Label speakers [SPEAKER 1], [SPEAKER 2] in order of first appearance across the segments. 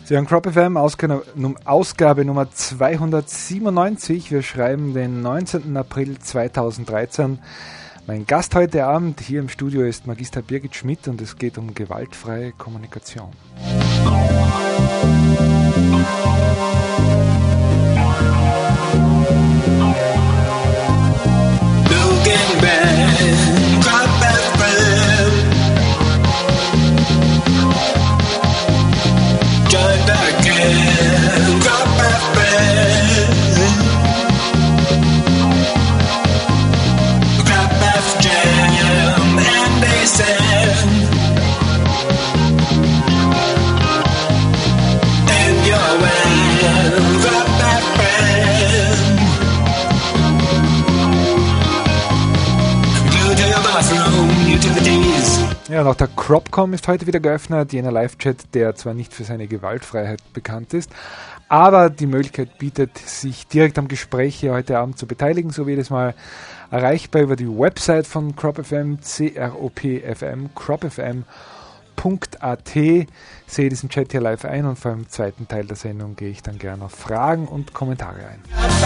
[SPEAKER 1] Sie hören Crop FM, Ausgabe Nummer 297. Wir schreiben den 19. April 2013. Mein Gast heute Abend hier im Studio ist Magister Birgit Schmidt und es geht um gewaltfreie Kommunikation.
[SPEAKER 2] Looking back, Crop FM. Join back in, Crop FM. Crop FM and basin. And your way, Crop FM. You to your bathroom, you to the D's.
[SPEAKER 1] Ja, und auch der Cropcom ist heute wieder geöffnet, jener Live-Chat, der zwar nicht für seine Gewaltfreiheit bekannt ist, aber die Möglichkeit bietet, sich direkt am Gespräch hier heute Abend zu beteiligen, so wie jedes Mal erreichbar über die Website von CropFM, CROPFM, cropfm.at. Sehe diesen Chat hier live ein und vor allem im zweiten Teil der Sendung gehe ich dann gerne auf Fragen und Kommentare ein.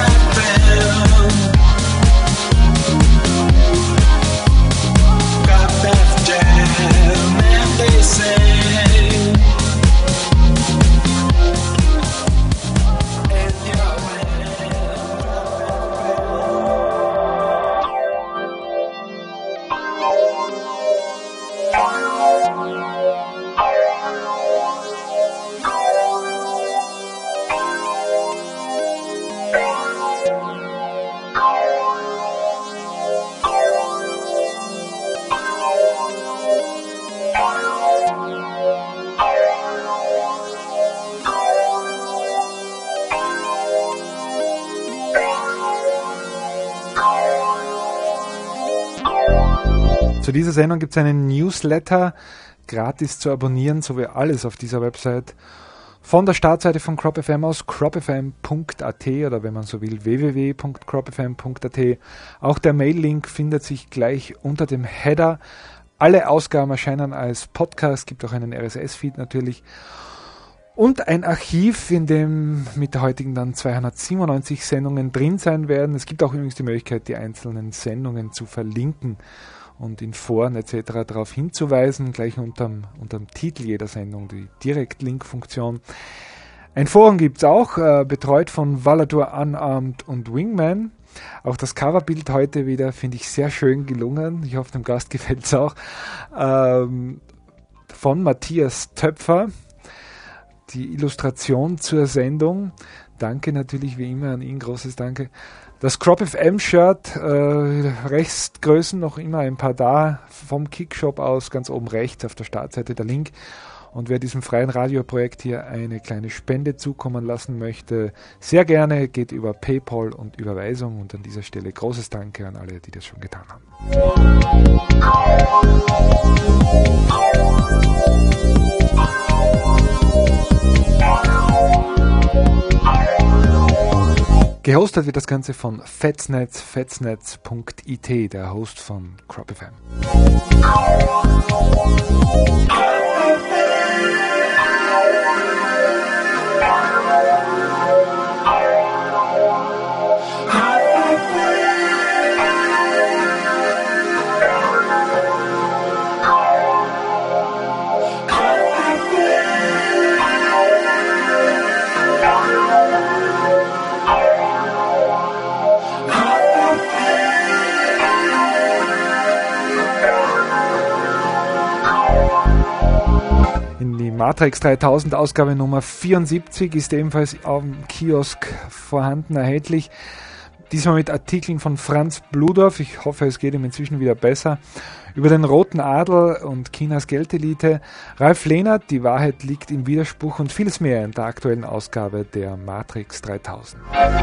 [SPEAKER 1] Zu dieser Sendung gibt es einen Newsletter, gratis zu abonnieren, so wie alles auf dieser Website. Von der Startseite von CropFM aus, cropfm.at oder wenn man so will, www.cropfm.at. Auch der Mail-Link findet sich gleich unter dem Header. Alle Ausgaben erscheinen als Podcast, gibt auch einen RSS-Feed natürlich. Und ein Archiv, in dem mit der heutigen dann 297 Sendungen drin sein werden. Es gibt auch übrigens die Möglichkeit, die einzelnen Sendungen zu verlinken und in Foren etc. darauf hinzuweisen, gleich unterm Titel jeder Sendung, die Direkt-Link-Funktion. Ein Forum gibt es auch, betreut von Valadur Unarmed und Wingman. Auch das Coverbild heute wieder finde ich sehr schön gelungen. Ich hoffe, dem Gast gefällt es auch. Von Matthias Töpfer. Die Illustration zur Sendung. Danke natürlich wie immer an ihn, großes Danke. Das CropFM-Shirt, Rechtsgrößen noch immer ein paar da, vom Kickshop aus, ganz oben rechts auf der Startseite der Link. Und wer diesem freien Radioprojekt hier eine kleine Spende zukommen lassen möchte, sehr gerne, geht über PayPal und Überweisung. Und an dieser Stelle großes Danke an alle, die das schon getan haben. Gehostet wird das Ganze von Fetsnetz, fetsnetz.it, der Host von CropFM. Matrix 3000 Ausgabe Nummer 74 ist ebenfalls am Kiosk vorhanden, erhältlich. Diesmal mit Artikeln von Franz Bludorf, ich hoffe es geht ihm inzwischen wieder besser, über den Roten Adel und Chinas Geldelite, Ralf Lehnert, die Wahrheit liegt im Widerspruch und vieles mehr in der aktuellen Ausgabe der Matrix 3000.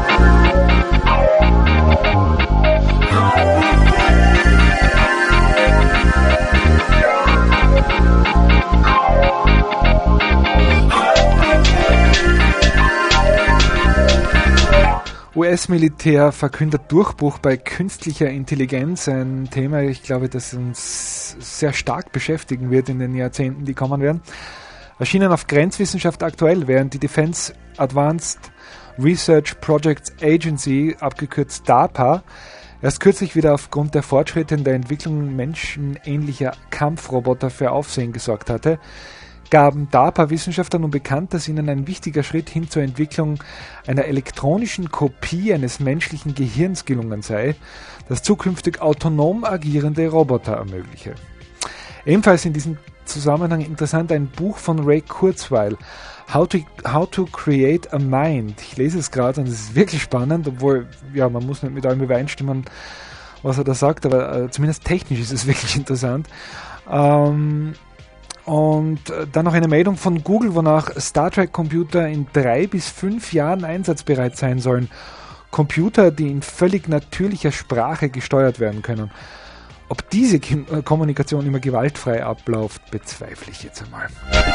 [SPEAKER 1] US-Militär verkündet Durchbruch bei künstlicher Intelligenz, ein Thema, ich glaube, das uns sehr stark beschäftigen wird in den Jahrzehnten, die kommen werden. Erschienen auf Grenzwissenschaft aktuell, während die Defense Advanced Research Projects Agency, abgekürzt DARPA, erst kürzlich wieder aufgrund der Fortschritte in der Entwicklung menschenähnlicher Kampfroboter für Aufsehen gesorgt hatte, gaben DARPA-Wissenschaftler nun bekannt, dass ihnen ein wichtiger Schritt hin zur Entwicklung einer elektronischen Kopie eines menschlichen Gehirns gelungen sei, das zukünftig autonom agierende Roboter ermögliche. Ebenfalls in diesem Zusammenhang interessant ein Buch von Ray Kurzweil, How to Create a Mind. Ich lese es gerade und es ist wirklich spannend, obwohl, ja, man muss nicht mit allem übereinstimmen, was er da sagt, aber zumindest technisch ist es wirklich interessant. Und dann noch eine Meldung von Google, wonach Star Trek Computer in 3 bis 5 Jahren einsatzbereit sein sollen. Computer, die in völlig natürlicher Sprache gesteuert werden können. Ob diese Kommunikation immer gewaltfrei abläuft, bezweifle ich jetzt einmal.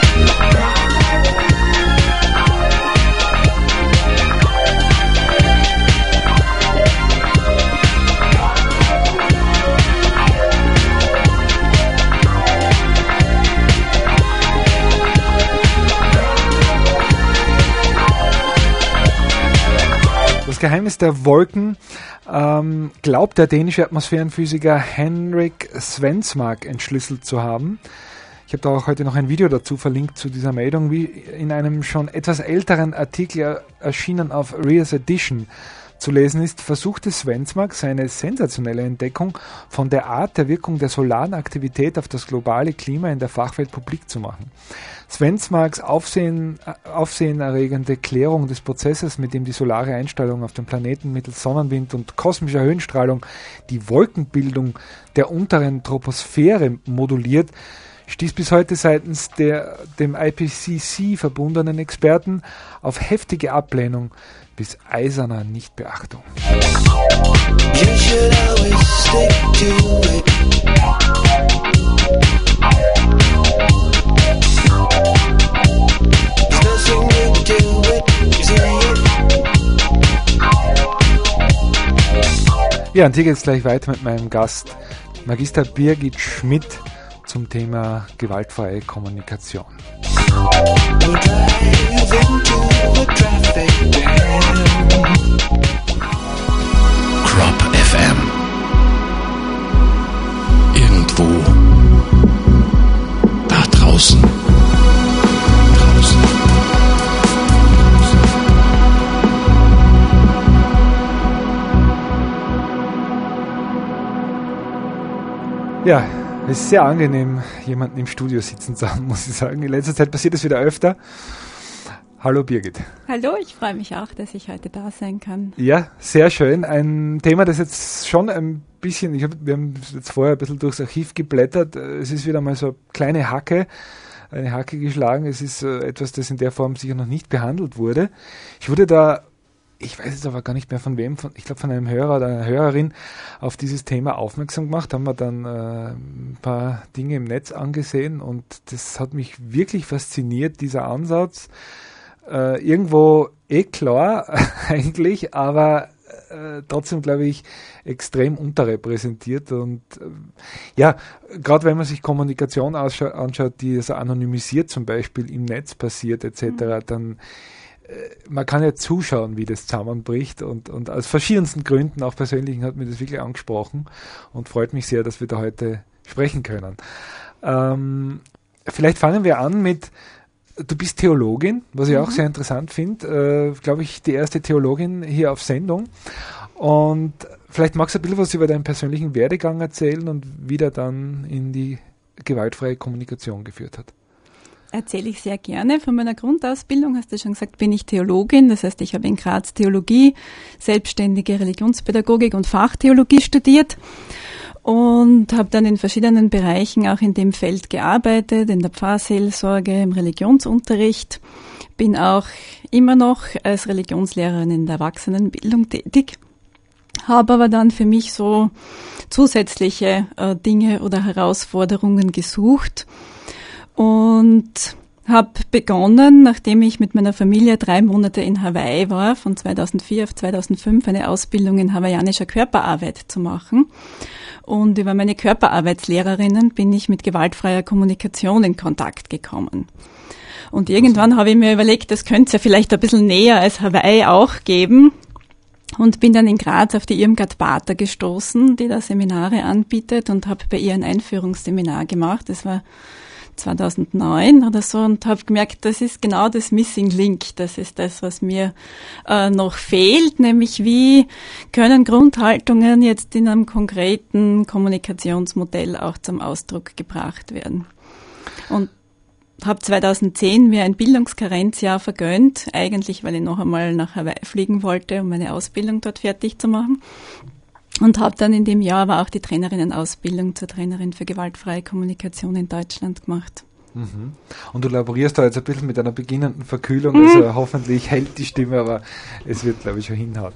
[SPEAKER 1] Das Geheimnis der Wolken glaubt der dänische Atmosphärenphysiker Henrik Svensmark entschlüsselt zu haben. Ich habe da auch heute noch ein Video dazu verlinkt zu dieser Meldung, wie in einem schon etwas älteren Artikel erschienen auf Rears Edition zu lesen ist, versuchte Svensmark seine sensationelle Entdeckung von der Art der Wirkung der solaren Aktivität auf das globale Klima in der Fachwelt publik zu machen. Svensmarks aufsehenerregende Klärung des Prozesses, mit dem die solare Einstrahlung auf den Planeten mittels Sonnenwind und kosmischer Höhenstrahlung die Wolkenbildung der unteren Troposphäre moduliert, stieß bis heute seitens der dem IPCC verbundenen Experten auf heftige Ablehnung bis eiserner Nichtbeachtung. You should always stick to it. There's nothing to do it. You see it. Ja, und hier geht es gleich weiter mit meinem Gast, Magister Birgit Schmidt, zum Thema gewaltfreie Kommunikation.
[SPEAKER 2] Crop FM. Irgendwo da draußen.
[SPEAKER 1] Ja, es ist sehr angenehm, jemanden im Studio sitzen zu haben, muss ich sagen. In letzter Zeit passiert es wieder öfter. Hallo Birgit.
[SPEAKER 3] Hallo, ich freue mich auch, dass ich heute da sein kann.
[SPEAKER 1] Ja, sehr schön. Ein Thema, das jetzt schon ein bisschen, wir haben jetzt vorher ein bisschen durchs Archiv geblättert. Es ist wieder mal so eine Hacke geschlagen. Es ist etwas, das in der Form sicher noch nicht behandelt wurde. Ich wurde da, ich weiß jetzt aber gar nicht mehr von wem, ich glaube von einem Hörer oder einer Hörerin auf dieses Thema aufmerksam gemacht, haben wir dann ein paar Dinge im Netz angesehen und das hat mich wirklich fasziniert, dieser Ansatz. Irgendwo klar eigentlich, aber trotzdem, glaube ich, extrem unterrepräsentiert und ja, gerade wenn man sich Kommunikation anschaut, die so anonymisiert zum Beispiel im Netz passiert etc., dann man kann ja zuschauen, wie das zusammenbricht und aus verschiedensten Gründen, auch persönlichen, hat mir das wirklich angesprochen und freut mich sehr, dass wir da heute sprechen können. Vielleicht fangen wir an mit, du bist Theologin, was ich auch sehr interessant finde, glaube ich, die erste Theologin hier auf Sendung und vielleicht magst du ein bisschen was über deinen persönlichen Werdegang erzählen und wie der dann in die gewaltfreie Kommunikation geführt hat.
[SPEAKER 3] Erzähle ich sehr gerne. Von meiner Grundausbildung, hast du schon gesagt, bin ich Theologin. Das heißt, ich habe in Graz Theologie, selbstständige Religionspädagogik und Fachtheologie studiert und habe dann in verschiedenen Bereichen auch in dem Feld gearbeitet, in der Pfarrseelsorge, im Religionsunterricht. Bin auch immer noch als Religionslehrerin in der Erwachsenenbildung tätig. Habe aber dann für mich so zusätzliche Dinge oder Herausforderungen gesucht und habe begonnen, nachdem ich mit meiner Familie 3 Monate in Hawaii war, von 2004 auf 2005 eine Ausbildung in hawaiianischer Körperarbeit zu machen. Und über meine Körperarbeitslehrerinnen bin ich mit gewaltfreier Kommunikation in Kontakt gekommen. Und irgendwann habe ich mir überlegt, das könnte es ja vielleicht ein bisschen näher als Hawaii auch geben. Und bin dann in Graz auf die Irmgard Bader gestoßen, die da Seminare anbietet, und habe bei ihr ein Einführungsseminar gemacht. Das war 2009 oder so, und habe gemerkt, das ist genau das Missing Link. Das ist das, was mir noch fehlt, nämlich wie können Grundhaltungen jetzt in einem konkreten Kommunikationsmodell auch zum Ausdruck gebracht werden. Und habe 2010 mir ein Bildungskarenzjahr vergönnt, eigentlich weil ich noch einmal nach Hawaii fliegen wollte, um meine Ausbildung dort fertig zu machen. Und habe dann in dem Jahr aber auch die Trainerinnenausbildung zur Trainerin für gewaltfreie Kommunikation in Deutschland gemacht.
[SPEAKER 1] Mhm. Und du laborierst da jetzt ein bisschen mit einer beginnenden Verkühlung, also hoffentlich hält die Stimme, aber es wird, glaube ich, schon hinhauen.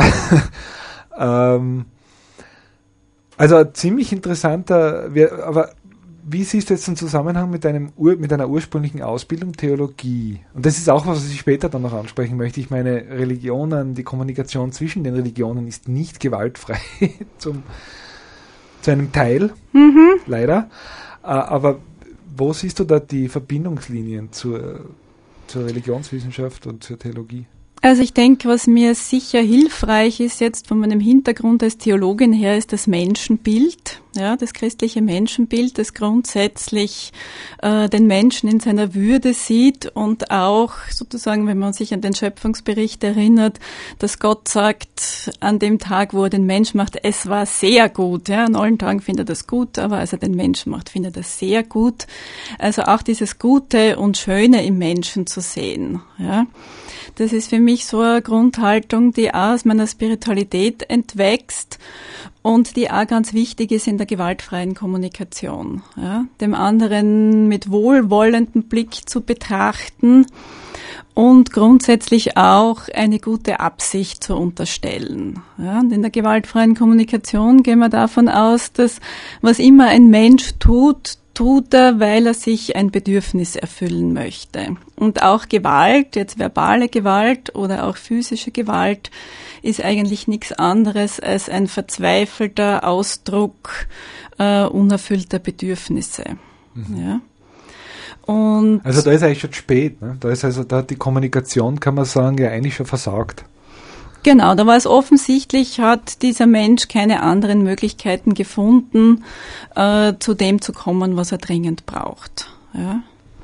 [SPEAKER 1] Also ziemlich interessanter, aber wie siehst du jetzt den Zusammenhang mit deiner ursprünglichen Ausbildung Theologie? Und das ist auch was ich später dann noch ansprechen möchte. Ich meine, Religionen, die Kommunikation zwischen den Religionen ist nicht gewaltfrei zu einem Teil, leider. Aber wo siehst du da die Verbindungslinien zur Religionswissenschaft und zur Theologie?
[SPEAKER 3] Also ich denke, was mir sicher hilfreich ist jetzt von meinem Hintergrund als Theologin her, ist das Menschenbild, ja, das christliche Menschenbild, das grundsätzlich den Menschen in seiner Würde sieht und auch sozusagen, wenn man sich an den Schöpfungsbericht erinnert, dass Gott sagt, an dem Tag, wo er den Mensch macht, es war sehr gut, ja, an allen Tagen findet er das gut, aber als er den Menschen macht, findet er das sehr gut. Also auch dieses Gute und Schöne im Menschen zu sehen, ja. Das ist für mich so eine Grundhaltung, die auch aus meiner Spiritualität entwächst und die auch ganz wichtig ist in der gewaltfreien Kommunikation. Ja, dem anderen mit wohlwollendem Blick zu betrachten und grundsätzlich auch eine gute Absicht zu unterstellen. Ja, und in der gewaltfreien Kommunikation gehen wir davon aus, dass was immer ein Mensch tut er, weil er sich ein Bedürfnis erfüllen möchte. Und auch Gewalt, jetzt verbale Gewalt oder auch physische Gewalt, ist eigentlich nichts anderes als ein verzweifelter Ausdruck unerfüllter Bedürfnisse. Ja. Und
[SPEAKER 1] also da ist eigentlich schon spät, ne? Da hat die Kommunikation, kann man sagen, ja eigentlich schon versagt.
[SPEAKER 3] Genau, da war es offensichtlich, hat dieser Mensch keine anderen Möglichkeiten gefunden, zu dem zu kommen, was er dringend braucht. Ja.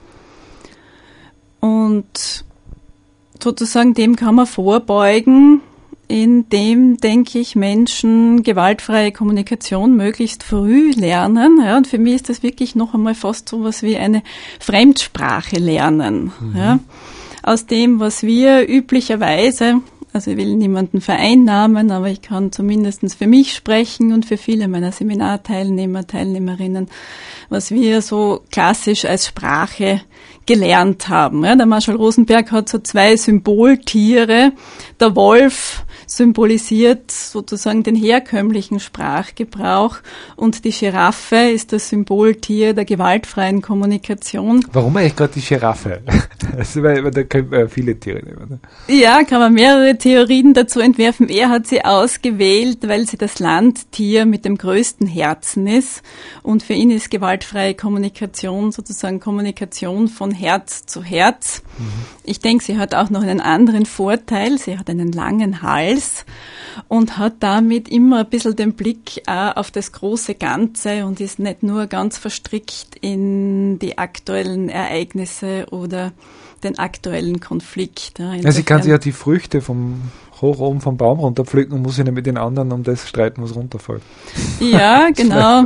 [SPEAKER 3] Und sozusagen dem kann man vorbeugen, indem, denke ich, Menschen gewaltfreie Kommunikation möglichst früh lernen. Ja, und für mich ist das wirklich noch einmal fast so was wie eine Fremdsprache lernen. Ja. Aus dem, was wir üblicherweise, also ich will niemanden vereinnahmen, aber ich kann zumindest für mich sprechen und für viele meiner Seminarteilnehmer, Teilnehmerinnen, was wir so klassisch als Sprache gelernt haben. Ja, der Marshall Rosenberg hat so 2 Symboltiere. Der Wolf symbolisiert sozusagen den herkömmlichen Sprachgebrauch und die Giraffe ist das Symboltier der gewaltfreien Kommunikation.
[SPEAKER 1] Warum eigentlich gerade die Giraffe? Also, weil da können wir viele Tiere nehmen. Ne?
[SPEAKER 3] Ja, kann man mehrere Theorien dazu entwerfen. Er hat sie ausgewählt, weil sie das Landtier mit dem größten Herzen ist und für ihn ist gewaltfreie Kommunikation sozusagen Kommunikation von Herz zu Herz. Ich denke, sie hat auch noch einen anderen Vorteil. Sie hat einen langen Hals und hat damit immer ein bisschen den Blick auf das große Ganze und ist nicht nur ganz verstrickt in die aktuellen Ereignisse oder den aktuellen Konflikt.
[SPEAKER 1] Ja, sie kann sich ja die Früchte hoch oben vom Baum runterpflücken und muss sich nicht mit den anderen um das streiten, was runterfällt.
[SPEAKER 3] Ja, genau.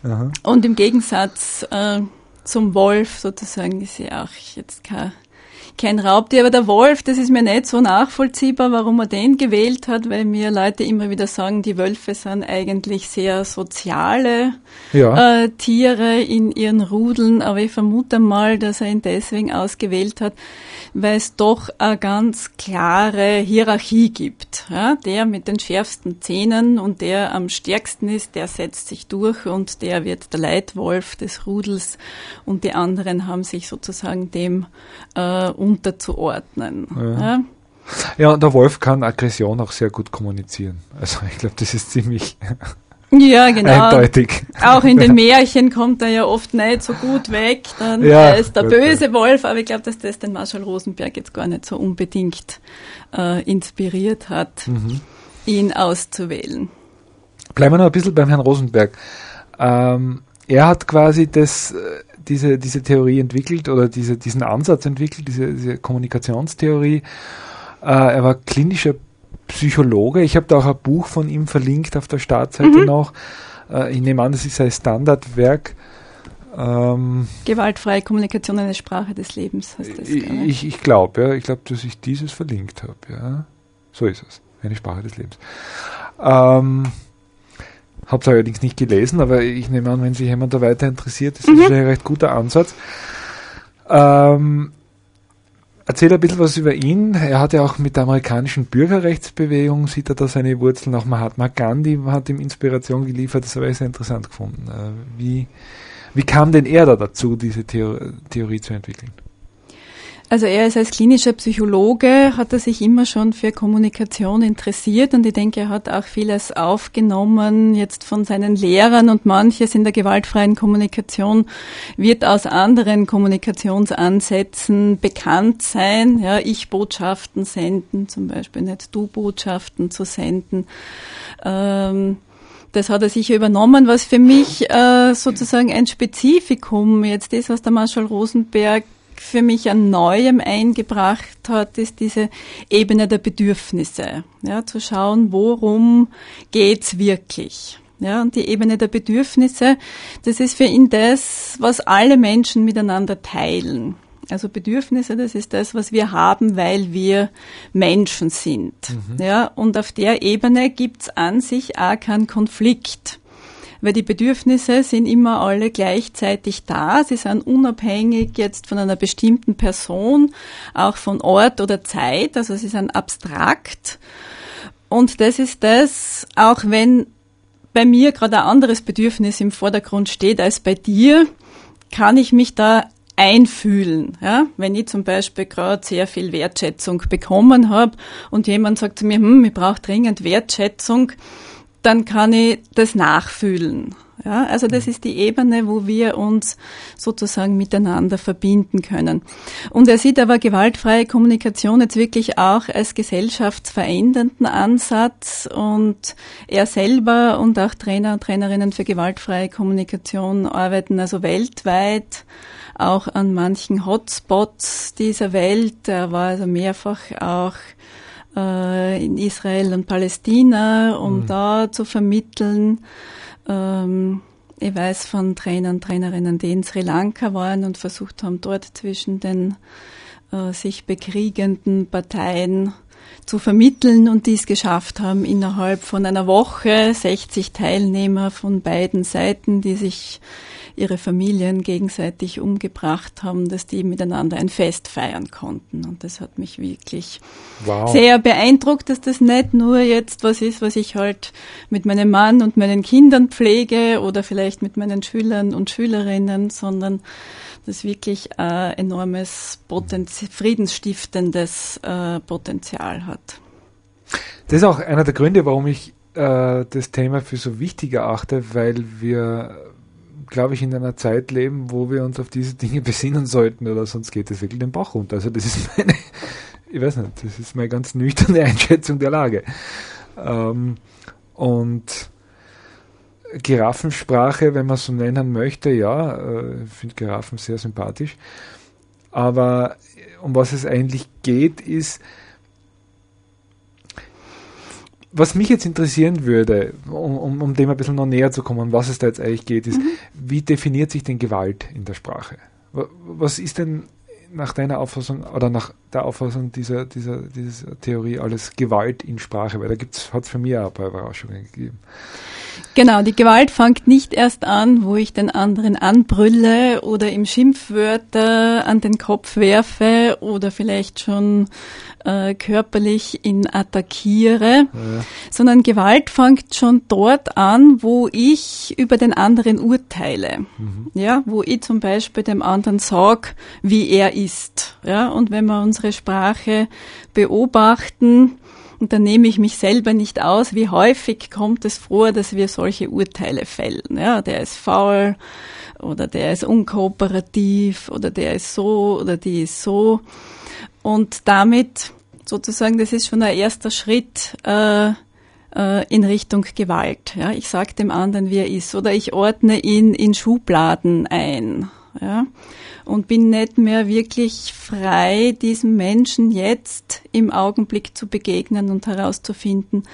[SPEAKER 3] Und im Gegensatz zum Wolf sozusagen ist sie auch jetzt kein Raubtier, aber der Wolf, das ist mir nicht so nachvollziehbar, warum er den gewählt hat, weil mir Leute immer wieder sagen, die Wölfe sind eigentlich sehr soziale Tiere in ihren Rudeln, aber ich vermute mal, dass er ihn deswegen ausgewählt hat, weil es doch eine ganz klare Hierarchie gibt. Ja, der mit den schärfsten Zähnen und der am stärksten ist, der setzt sich durch und der wird der Leitwolf des Rudels und die anderen haben sich sozusagen dem unterzuordnen.
[SPEAKER 1] Ja. Ja, und der Wolf kann Aggression auch sehr gut kommunizieren. Also ich glaube, das ist ziemlich eindeutig.
[SPEAKER 3] Auch in den Märchen kommt er ja oft nicht so gut weg. Dann ist der böse Wolf, aber ich glaube, dass das den Marschall Rosenberg jetzt gar nicht so unbedingt inspiriert hat, ihn auszuwählen.
[SPEAKER 1] Bleiben wir noch ein bisschen beim Herrn Rosenberg. Er hat quasi diese Theorie entwickelt oder diesen Ansatz entwickelt, diese Kommunikationstheorie. Er war klinischer Psychologe. Ich habe da auch ein Buch von ihm verlinkt auf der Startseite noch. Ich nehme an, das ist ein Standardwerk.
[SPEAKER 3] Gewaltfreie Kommunikation, eine Sprache des Lebens heißt das.
[SPEAKER 1] Ich glaube, dass ich dieses verlinkt habe. Ja. So ist es. Eine Sprache des Lebens. Habe es allerdings nicht gelesen, aber ich nehme an, wenn sich jemand da weiter interessiert, ist das ein recht guter Ansatz. Erzähl ein bisschen was über ihn. Er hat ja auch mit der amerikanischen Bürgerrechtsbewegung, sieht er da seine Wurzeln. Auch Mahatma Gandhi hat ihm Inspiration geliefert. Das habe ich sehr interessant gefunden. Wie kam denn er da dazu, diese Theorie zu entwickeln?
[SPEAKER 3] Also er ist als klinischer Psychologe, hat er sich immer schon für Kommunikation interessiert und ich denke, er hat auch vieles aufgenommen jetzt von seinen Lehrern und manches in der gewaltfreien Kommunikation wird aus anderen Kommunikationsansätzen bekannt sein. Ja, Ich-Botschaften senden, zum Beispiel nicht Du-Botschaften zu senden. Das hat er sicher übernommen, was für mich sozusagen ein Spezifikum jetzt ist, was der Marschall Rosenberg für mich an Neuem eingebracht hat, ist diese Ebene der Bedürfnisse. Ja, zu schauen, worum geht's wirklich. Ja, und die Ebene der Bedürfnisse, das ist für ihn das, was alle Menschen miteinander teilen. Also Bedürfnisse, das ist das, was wir haben, weil wir Menschen sind. Ja, und auf der Ebene gibt's an sich auch keinen Konflikt. Weil die Bedürfnisse sind immer alle gleichzeitig da. Sie sind unabhängig jetzt von einer bestimmten Person, auch von Ort oder Zeit. Also sie sind abstrakt. Und das ist das, auch wenn bei mir gerade ein anderes Bedürfnis im Vordergrund steht als bei dir, kann ich mich da einfühlen. Ja? Wenn ich zum Beispiel gerade sehr viel Wertschätzung bekommen habe und jemand sagt zu mir, ich brauche dringend Wertschätzung, dann kann ich das nachfühlen. Ja, also das ist die Ebene, wo wir uns sozusagen miteinander verbinden können. Und er sieht aber gewaltfreie Kommunikation jetzt wirklich auch als gesellschaftsverändernden Ansatz und er selber und auch Trainer und Trainerinnen für gewaltfreie Kommunikation arbeiten also weltweit auch an manchen Hotspots dieser Welt. Er war also mehrfach auch in Israel und Palästina, um da zu vermitteln. Ich weiß von Trainern, Trainerinnen, die in Sri Lanka waren und versucht haben, dort zwischen den sich bekriegenden Parteien zu vermitteln und die es geschafft haben, innerhalb von einer Woche 60 Teilnehmer von beiden Seiten, die sich ihre Familien gegenseitig umgebracht haben, dass die miteinander ein Fest feiern konnten. Und das hat mich wirklich sehr beeindruckt, dass das nicht nur jetzt was ist, was ich halt mit meinem Mann und meinen Kindern pflege oder vielleicht mit meinen Schülern und Schülerinnen, sondern das wirklich enormes friedensstiftendes Potenzial hat.
[SPEAKER 1] Das ist auch einer der Gründe, warum ich das Thema für so wichtig erachte, weil wir, glaube ich, in einer Zeit leben, wo wir uns auf diese Dinge besinnen sollten, oder sonst geht es wirklich den Bach runter. Also das ist das ist meine ganz nüchterne Einschätzung der Lage. Und Giraffensprache, wenn man es so nennen möchte, ja, ich finde Giraffen sehr sympathisch. Aber um was es eigentlich geht, ist, was mich jetzt interessieren würde, um dem ein bisschen noch näher zu kommen, was es da jetzt eigentlich geht, ist, wie definiert sich denn Gewalt in der Sprache? Was ist denn nach deiner Auffassung oder nach der Auffassung dieser Theorie alles Gewalt in Sprache? Weil da hat es für mich auch ein paar Überraschungen gegeben.
[SPEAKER 3] Genau, die Gewalt fängt nicht erst an, wo ich den anderen anbrülle oder ihm Schimpfwörter an den Kopf werfe oder vielleicht schon körperlich ihn attackiere, sondern Gewalt fängt schon dort an, wo ich über den anderen urteile. Ja, wo ich zum Beispiel dem anderen sage, wie er ist. Ja, und wenn wir unsere Sprache beobachten, und dann nehme ich mich selber nicht aus, wie häufig kommt es vor, dass wir solche Urteile fällen. Ja, der ist faul oder der ist unkooperativ oder der ist so oder die ist so. Und damit sozusagen, das ist schon ein erster Schritt in Richtung Gewalt. Ja, ich sage dem anderen, wie er ist, oder ich ordne ihn in Schubladen ein. Ja, und bin nicht mehr wirklich frei, diesem Menschen jetzt im Augenblick zu begegnen und herauszufinden,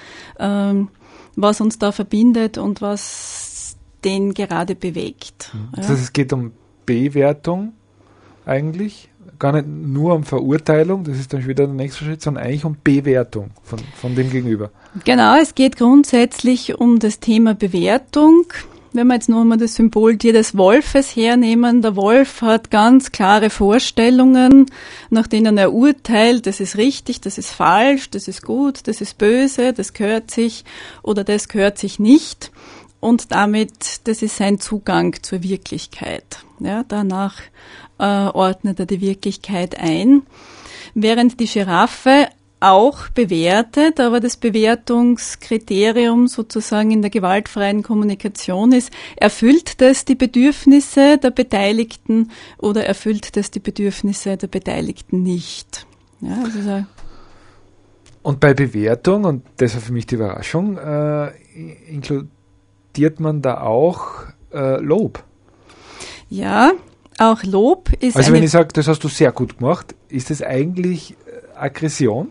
[SPEAKER 3] was uns da verbindet und was den gerade bewegt.
[SPEAKER 1] Das heißt, es geht um Bewertung eigentlich, gar nicht nur um Verurteilung, das ist dann schon wieder der nächste Schritt, sondern eigentlich um Bewertung von dem Gegenüber.
[SPEAKER 3] Genau, es geht grundsätzlich um das Thema Bewertung. Wenn wir jetzt noch einmal das Symboltier des Wolfes hernehmen, der Wolf hat ganz klare Vorstellungen, nach denen er urteilt, das ist richtig, das ist falsch, das ist gut, das ist böse, das gehört sich oder das gehört sich nicht. Und damit, das ist sein Zugang zur Wirklichkeit. Ja, danach ordnet er die Wirklichkeit ein. Während die Giraffe auch bewertet, aber das Bewertungskriterium sozusagen in der gewaltfreien Kommunikation ist, erfüllt das die Bedürfnisse der Beteiligten oder erfüllt das die Bedürfnisse der Beteiligten nicht. Ja, also
[SPEAKER 1] und bei Bewertung, und das war für mich die Überraschung, inkludiert man da auch Lob?
[SPEAKER 3] Ja, auch Lob ist
[SPEAKER 1] also wenn ich sage, das hast du sehr gut gemacht, ist das eigentlich Aggression?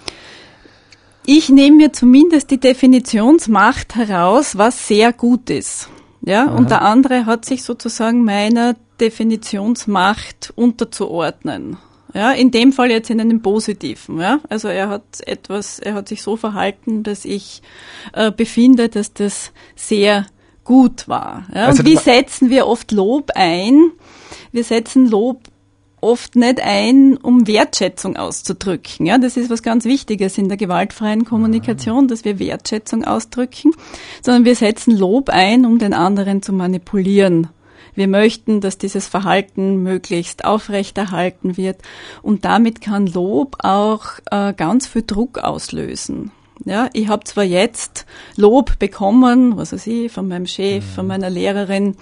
[SPEAKER 3] Ich nehme mir zumindest die Definitionsmacht heraus, was sehr gut ist. Ja, und der andere hat sich sozusagen meiner Definitionsmacht unterzuordnen. Ja, in dem Fall jetzt in einem Positiven. Ja, also er hat sich so verhalten, dass ich befinde, dass das sehr gut war. Ja, also und wie setzen wir oft Lob ein? Wir setzen Lob oft nicht ein, um Wertschätzung auszudrücken. Ja, das ist was ganz Wichtiges in der gewaltfreien Kommunikation, dass wir Wertschätzung ausdrücken, sondern wir setzen Lob ein, um den anderen zu manipulieren. Wir möchten, dass dieses Verhalten möglichst aufrechterhalten wird und damit kann Lob auch ganz viel Druck auslösen. Ja, ich habe zwar jetzt Lob bekommen, was weiß ich, von meinem Chef, von meiner Lehrerin,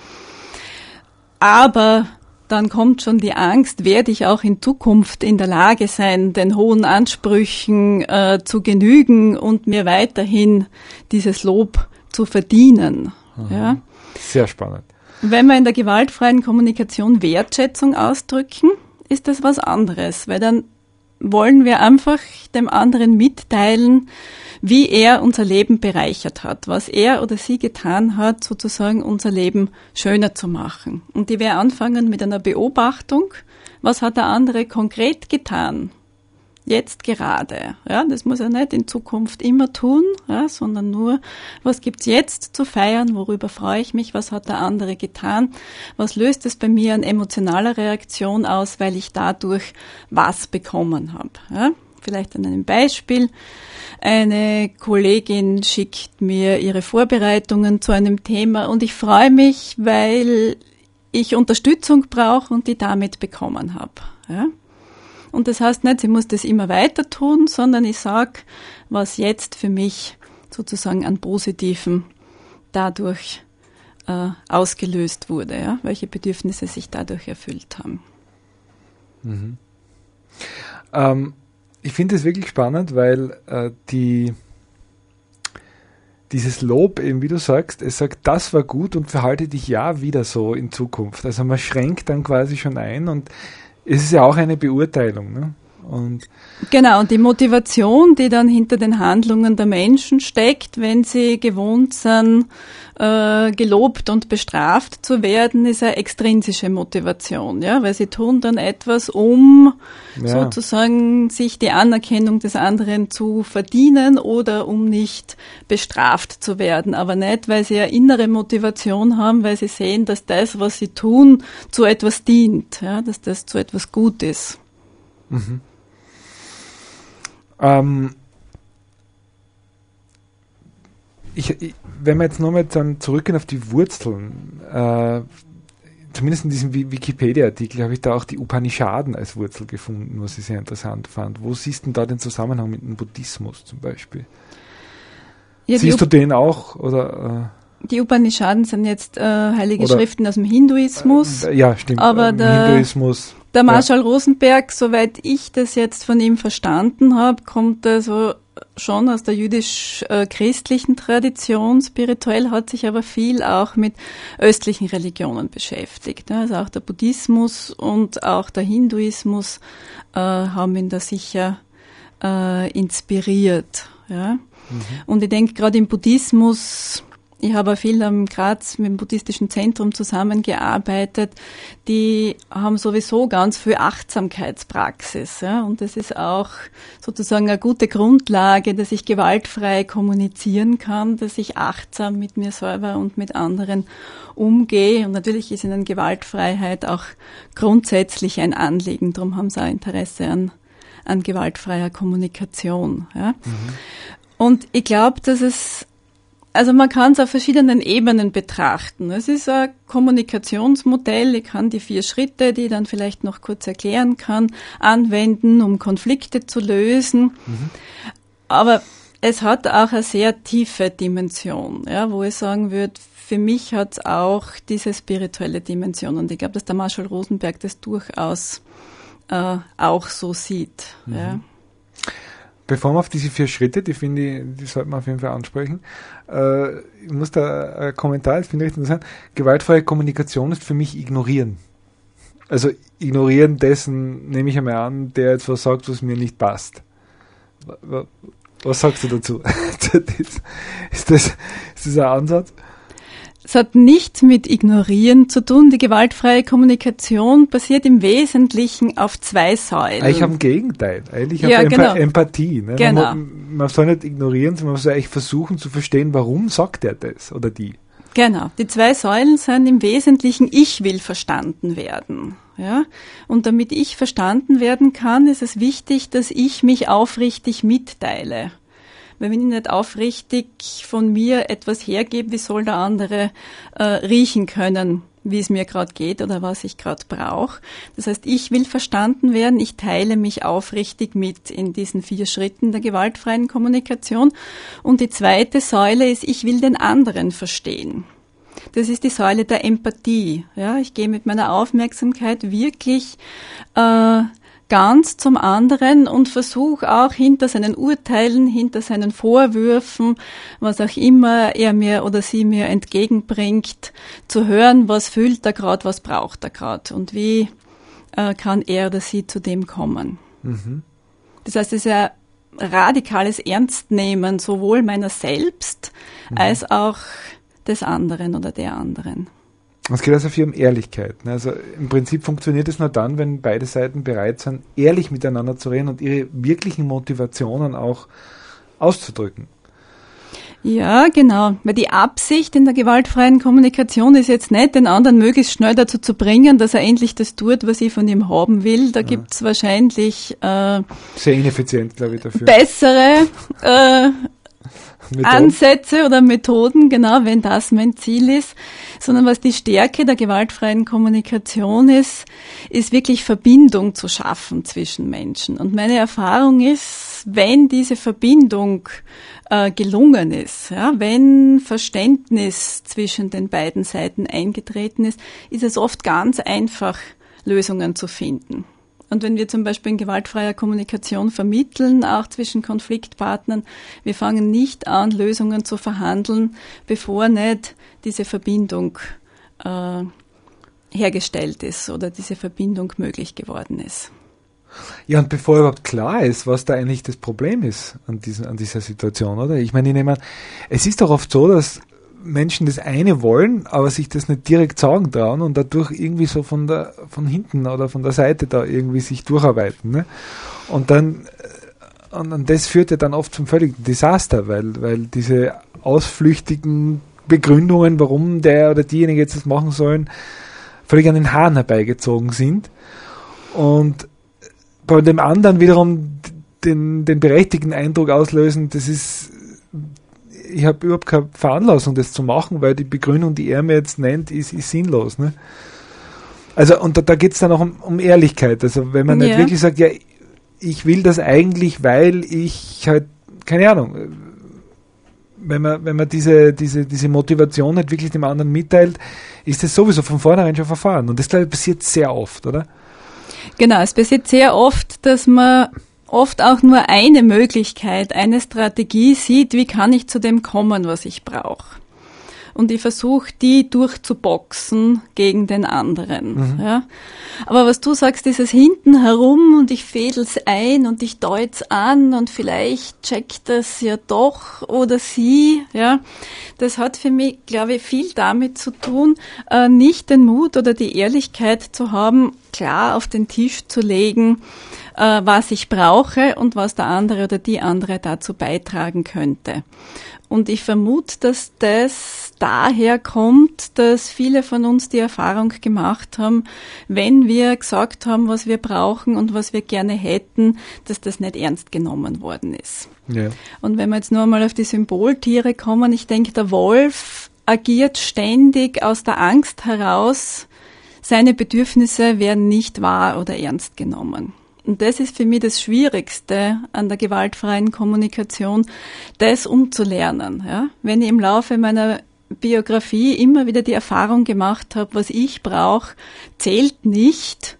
[SPEAKER 3] aber dann kommt schon die Angst, werde ich auch in Zukunft in der Lage sein, den hohen Ansprüchen zu genügen und mir weiterhin dieses Lob zu verdienen. Ja?
[SPEAKER 1] Sehr spannend.
[SPEAKER 3] Wenn wir in der gewaltfreien Kommunikation Wertschätzung ausdrücken, ist das was anderes, weil dann wollen wir einfach dem anderen mitteilen, wie er unser Leben bereichert hat, was er oder sie getan hat, sozusagen unser Leben schöner zu machen. Und die wir anfangen mit einer Beobachtung, was hat der andere konkret getan, jetzt gerade. Ja, das muss er nicht in Zukunft immer tun, ja, sondern nur, was gibt's jetzt zu feiern, worüber freue ich mich, was hat der andere getan, was löst es bei mir an emotionaler Reaktion aus, weil ich dadurch was bekommen habe. Ja. Vielleicht an einem Beispiel. Eine Kollegin schickt mir ihre Vorbereitungen zu einem Thema und ich freue mich, weil ich Unterstützung brauche und die damit bekommen habe. Ja? Und das heißt nicht, sie muss das immer weiter tun, sondern ich sage, was jetzt für mich sozusagen an Positiven dadurch ausgelöst wurde, ja? Welche Bedürfnisse sich dadurch erfüllt haben.
[SPEAKER 1] Ich finde es wirklich spannend, weil dieses Lob, eben wie du sagst, es sagt, das war gut und verhalte dich ja wieder so in Zukunft. Also man schränkt dann quasi schon ein und es ist ja auch eine Beurteilung. Ne? Und
[SPEAKER 3] genau, und die Motivation, die dann hinter den Handlungen der Menschen steckt, wenn sie gewohnt sind, gelobt und bestraft zu werden, ist eine extrinsische Motivation, ja, weil sie tun dann etwas, um sozusagen sich die Anerkennung des anderen zu verdienen oder um nicht bestraft zu werden, aber nicht, weil sie eine innere Motivation haben, weil sie sehen, dass das, was sie tun, zu etwas dient, ja, dass das zu etwas gut ist.
[SPEAKER 1] Mhm. Wenn wir jetzt nochmal dann zurückgehen auf die Wurzeln, zumindest in diesem Wikipedia-Artikel habe ich da auch die Upanishaden als Wurzel gefunden, was ich sehr interessant fand. Wo siehst du denn da den Zusammenhang mit dem Buddhismus zum Beispiel? Ja, siehst du den auch? Oder,
[SPEAKER 3] die Upanishaden sind jetzt heilige Schriften aus dem Hinduismus.
[SPEAKER 1] Ja, stimmt.
[SPEAKER 3] Aber
[SPEAKER 1] Hinduismus.
[SPEAKER 3] Der Marshall Rosenberg, soweit ich das jetzt von ihm verstanden habe, kommt also schon aus der jüdisch-christlichen Tradition. Spirituell hat sich aber viel auch mit östlichen Religionen beschäftigt. Also auch der Buddhismus und auch der Hinduismus haben ihn da sicher inspiriert. Ja. Und ich denke, gerade im Buddhismus, ich habe auch viel am Graz mit dem Buddhistischen Zentrum zusammengearbeitet, die haben sowieso ganz viel Achtsamkeitspraxis. Ja? Und das ist auch sozusagen eine gute Grundlage, dass ich gewaltfrei kommunizieren kann, dass ich achtsam mit mir selber und mit anderen umgehe. Und natürlich ist ihnen Gewaltfreiheit auch grundsätzlich ein Anliegen. Darum haben sie auch Interesse an gewaltfreier Kommunikation. Ja? Und ich glaube, dass also man kann es auf verschiedenen Ebenen betrachten. Es ist ein Kommunikationsmodell. Ich kann die 4 Schritte, die ich dann vielleicht noch kurz erklären kann, anwenden, um Konflikte zu lösen. Aber es hat auch eine sehr tiefe Dimension, ja, wo ich sagen würde, für mich hat es auch diese spirituelle Dimension. Und ich glaube, dass der Marshall Rosenberg das durchaus auch so sieht. Ja.
[SPEAKER 1] Bevor wir auf diese 4 Schritte, die finde ich, die sollten wir auf jeden Fall ansprechen. Ich muss da ein Kommentar, das finde ich richtig interessant. Gewaltfreie Kommunikation ist für mich ignorieren. Also ignorieren dessen, nehme ich einmal an, der jetzt was sagt, was mir nicht passt. Was sagst du dazu? Ist das ein Ansatz?
[SPEAKER 3] Es hat nichts mit Ignorieren zu tun. Die gewaltfreie Kommunikation basiert im Wesentlichen auf 2 Säulen.
[SPEAKER 1] Eigentlich am Gegenteil. Eigentlich auf Empathie. Ne?
[SPEAKER 3] Genau.
[SPEAKER 1] Man soll nicht ignorieren, sondern man soll eigentlich versuchen zu verstehen, warum sagt er das oder die.
[SPEAKER 3] Genau. Die 2 Säulen sind im Wesentlichen, ich will verstanden werden. Ja? Und damit ich verstanden werden kann, ist es wichtig, dass ich mich aufrichtig mitteile. Weil wenn ich nicht aufrichtig von mir etwas hergebe, wie soll der andere riechen können, wie es mir gerade geht oder was ich gerade brauche. Das heißt, ich will verstanden werden, ich teile mich aufrichtig mit in diesen 4 Schritten der gewaltfreien Kommunikation. Und die zweite Säule ist, ich will den anderen verstehen. Das ist die Säule der Empathie. Ja, ich gehe mit meiner Aufmerksamkeit wirklich ganz zum anderen und versuche auch hinter seinen Urteilen, hinter seinen Vorwürfen, was auch immer er mir oder sie mir entgegenbringt, zu hören, was fühlt er gerade, was braucht er gerade und wie kann er oder sie zu dem kommen. Das heißt, es ist ein radikales Ernstnehmen sowohl meiner selbst als auch des anderen oder der anderen.
[SPEAKER 1] Es geht also viel um Ehrlichkeit. Also im Prinzip funktioniert es nur dann, wenn beide Seiten bereit sind, ehrlich miteinander zu reden und ihre wirklichen Motivationen auch auszudrücken.
[SPEAKER 3] Ja, genau. Weil die Absicht in der gewaltfreien Kommunikation ist jetzt nicht, den anderen möglichst schnell dazu zu bringen, dass er endlich das tut, was ich von ihm haben will. Da gibt's wahrscheinlich
[SPEAKER 1] sehr ineffizient, glaube ich, dafür.
[SPEAKER 3] Bessere Ansätze oder Methoden, genau, wenn das mein Ziel ist, sondern was die Stärke der gewaltfreien Kommunikation ist wirklich Verbindung zu schaffen zwischen Menschen. Und meine Erfahrung ist, wenn diese Verbindung gelungen ist, ja, wenn Verständnis zwischen den beiden Seiten eingetreten ist es oft ganz einfach, Lösungen zu finden. Und wenn wir zum Beispiel in gewaltfreier Kommunikation vermitteln, auch zwischen Konfliktpartnern, wir fangen nicht an, Lösungen zu verhandeln, bevor nicht diese Verbindung hergestellt ist oder diese Verbindung möglich geworden ist.
[SPEAKER 1] Ja, und bevor überhaupt klar ist, was da eigentlich das Problem ist an dieser Situation, oder? Ich meine, es ist doch oft so, dass Menschen das eine wollen, aber sich das nicht direkt sagen trauen und dadurch irgendwie so von hinten oder von der Seite da irgendwie sich durcharbeiten, ne? Und das führt ja dann oft zum völligen Desaster, weil diese ausflüchtigen Begründungen, warum der oder diejenige jetzt das machen sollen, völlig an den Haaren herbeigezogen sind und bei dem anderen wiederum den berechtigten Eindruck auslösen, ich habe überhaupt keine Veranlassung, das zu machen, weil die Begründung, die er mir jetzt nennt, ist sinnlos. Ne? Also, und da geht es dann auch um Ehrlichkeit. Also, wenn man nicht wirklich sagt, ja, ich will das eigentlich, weil ich halt, keine Ahnung, wenn man diese Motivation nicht wirklich dem anderen mitteilt, ist das sowieso von vornherein schon verfahren. Und das, glaube ich, passiert sehr oft, oder?
[SPEAKER 3] Genau, es passiert sehr oft, dass man oft auch nur eine Möglichkeit, eine Strategie sieht, wie kann ich zu dem kommen, was ich brauche. Und ich versuche, die durchzuboxen gegen den anderen. Mhm. Ja. Aber was du sagst, dieses hinten herum und ich fädel's ein und ich deut's an und vielleicht checkt das ja doch oder sie, ja. Das hat für mich, glaube ich, viel damit zu tun, nicht den Mut oder die Ehrlichkeit zu haben, klar auf den Tisch zu legen, was ich brauche und was der andere oder die andere dazu beitragen könnte. Und ich vermute, dass das daher kommt, dass viele von uns die Erfahrung gemacht haben, wenn wir gesagt haben, was wir brauchen und was wir gerne hätten, dass das nicht ernst genommen worden ist. Ja. Und wenn wir jetzt nur einmal auf die Symboltiere kommen, ich denke, der Wolf agiert ständig aus der Angst heraus, seine Bedürfnisse werden nicht wahr oder ernst genommen. Und das ist für mich das Schwierigste an der gewaltfreien Kommunikation, das umzulernen. Ja? Wenn ich im Laufe meiner Biografie immer wieder die Erfahrung gemacht habe, was ich brauche, zählt nicht,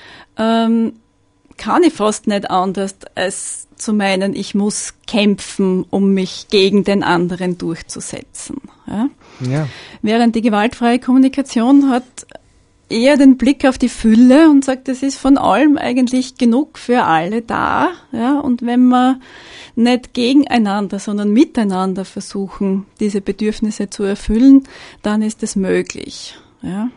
[SPEAKER 3] kann ich fast nicht anders, als zu meinen, ich muss kämpfen, um mich gegen den anderen durchzusetzen. Ja? Ja. Während die gewaltfreie Kommunikation hat eher den Blick auf die Fülle und sagt, es ist von allem eigentlich genug für alle da. Ja? Und wenn wir nicht gegeneinander, sondern miteinander versuchen, diese Bedürfnisse zu erfüllen, dann ist es möglich. Ja?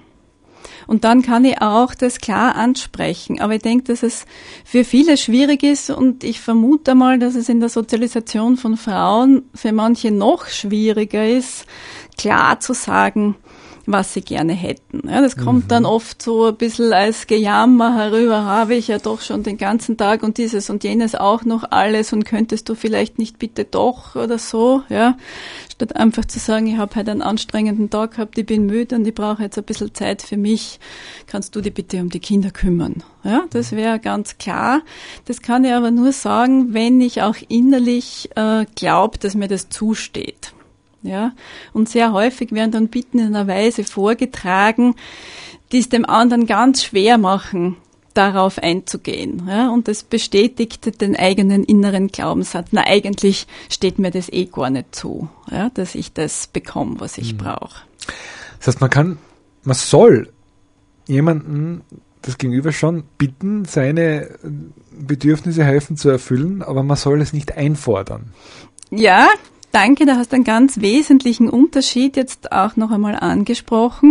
[SPEAKER 3] Und dann kann ich auch das klar ansprechen. Aber ich denke, dass es für viele schwierig ist und ich vermute mal, dass es in der Sozialisation von Frauen für manche noch schwieriger ist, klar zu sagen, was sie gerne hätten. Ja, das kommt dann oft so ein bisschen als Gejammer herüber, habe ich ja doch schon den ganzen Tag und dieses und jenes auch noch alles und könntest du vielleicht nicht bitte doch oder so, ja, statt einfach zu sagen, ich habe heute einen anstrengenden Tag gehabt, ich bin müde und ich brauche jetzt ein bisschen Zeit für mich, kannst du dich bitte um die Kinder kümmern. Ja, das wäre ganz klar. Das kann ich aber nur sagen, wenn ich auch innerlich glaube, dass mir das zusteht. Ja, und sehr häufig werden dann Bitten in einer Weise vorgetragen, die es dem anderen ganz schwer machen, darauf einzugehen. Ja, und das bestätigt den eigenen inneren Glaubenssatz. Na, eigentlich steht mir das gar nicht zu, ja, dass ich das bekomme, was ich brauche.
[SPEAKER 1] Das heißt, man soll jemanden, das Gegenüber schon bitten, seine Bedürfnisse helfen zu erfüllen, aber man soll es nicht einfordern.
[SPEAKER 3] Ja, danke, da hast du einen ganz wesentlichen Unterschied jetzt auch noch einmal angesprochen.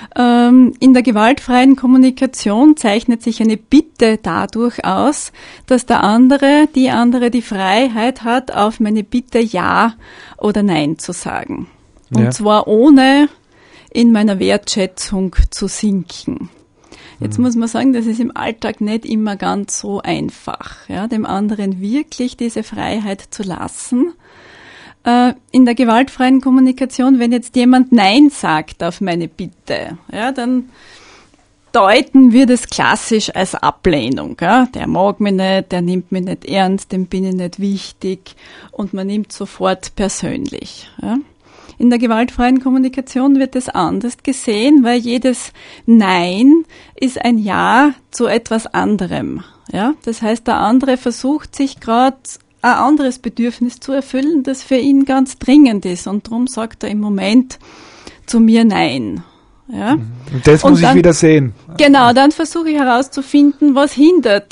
[SPEAKER 3] In der gewaltfreien Kommunikation zeichnet sich eine Bitte dadurch aus, dass die andere die Freiheit hat, auf meine Bitte Ja oder Nein zu sagen. Und zwar ohne in meiner Wertschätzung zu sinken. Jetzt muss man sagen, das ist im Alltag nicht immer ganz so einfach, ja, dem anderen wirklich diese Freiheit zu lassen. In der gewaltfreien Kommunikation, wenn jetzt jemand Nein sagt auf meine Bitte, ja, dann deuten wir das klassisch als Ablehnung. Ja. Der mag mich nicht, der nimmt mich nicht ernst, dem bin ich nicht wichtig und man nimmt sofort persönlich. Ja. In der gewaltfreien Kommunikation wird das anders gesehen, weil jedes Nein ist ein Ja zu etwas anderem. Ja. Das heißt, der andere versucht sich gerade ein anderes Bedürfnis zu erfüllen, das für ihn ganz dringend ist. Und darum sagt er im Moment zu mir Nein. Ja?
[SPEAKER 1] Und das muss ich wieder sehen.
[SPEAKER 3] Genau, dann versuche ich herauszufinden, was hindert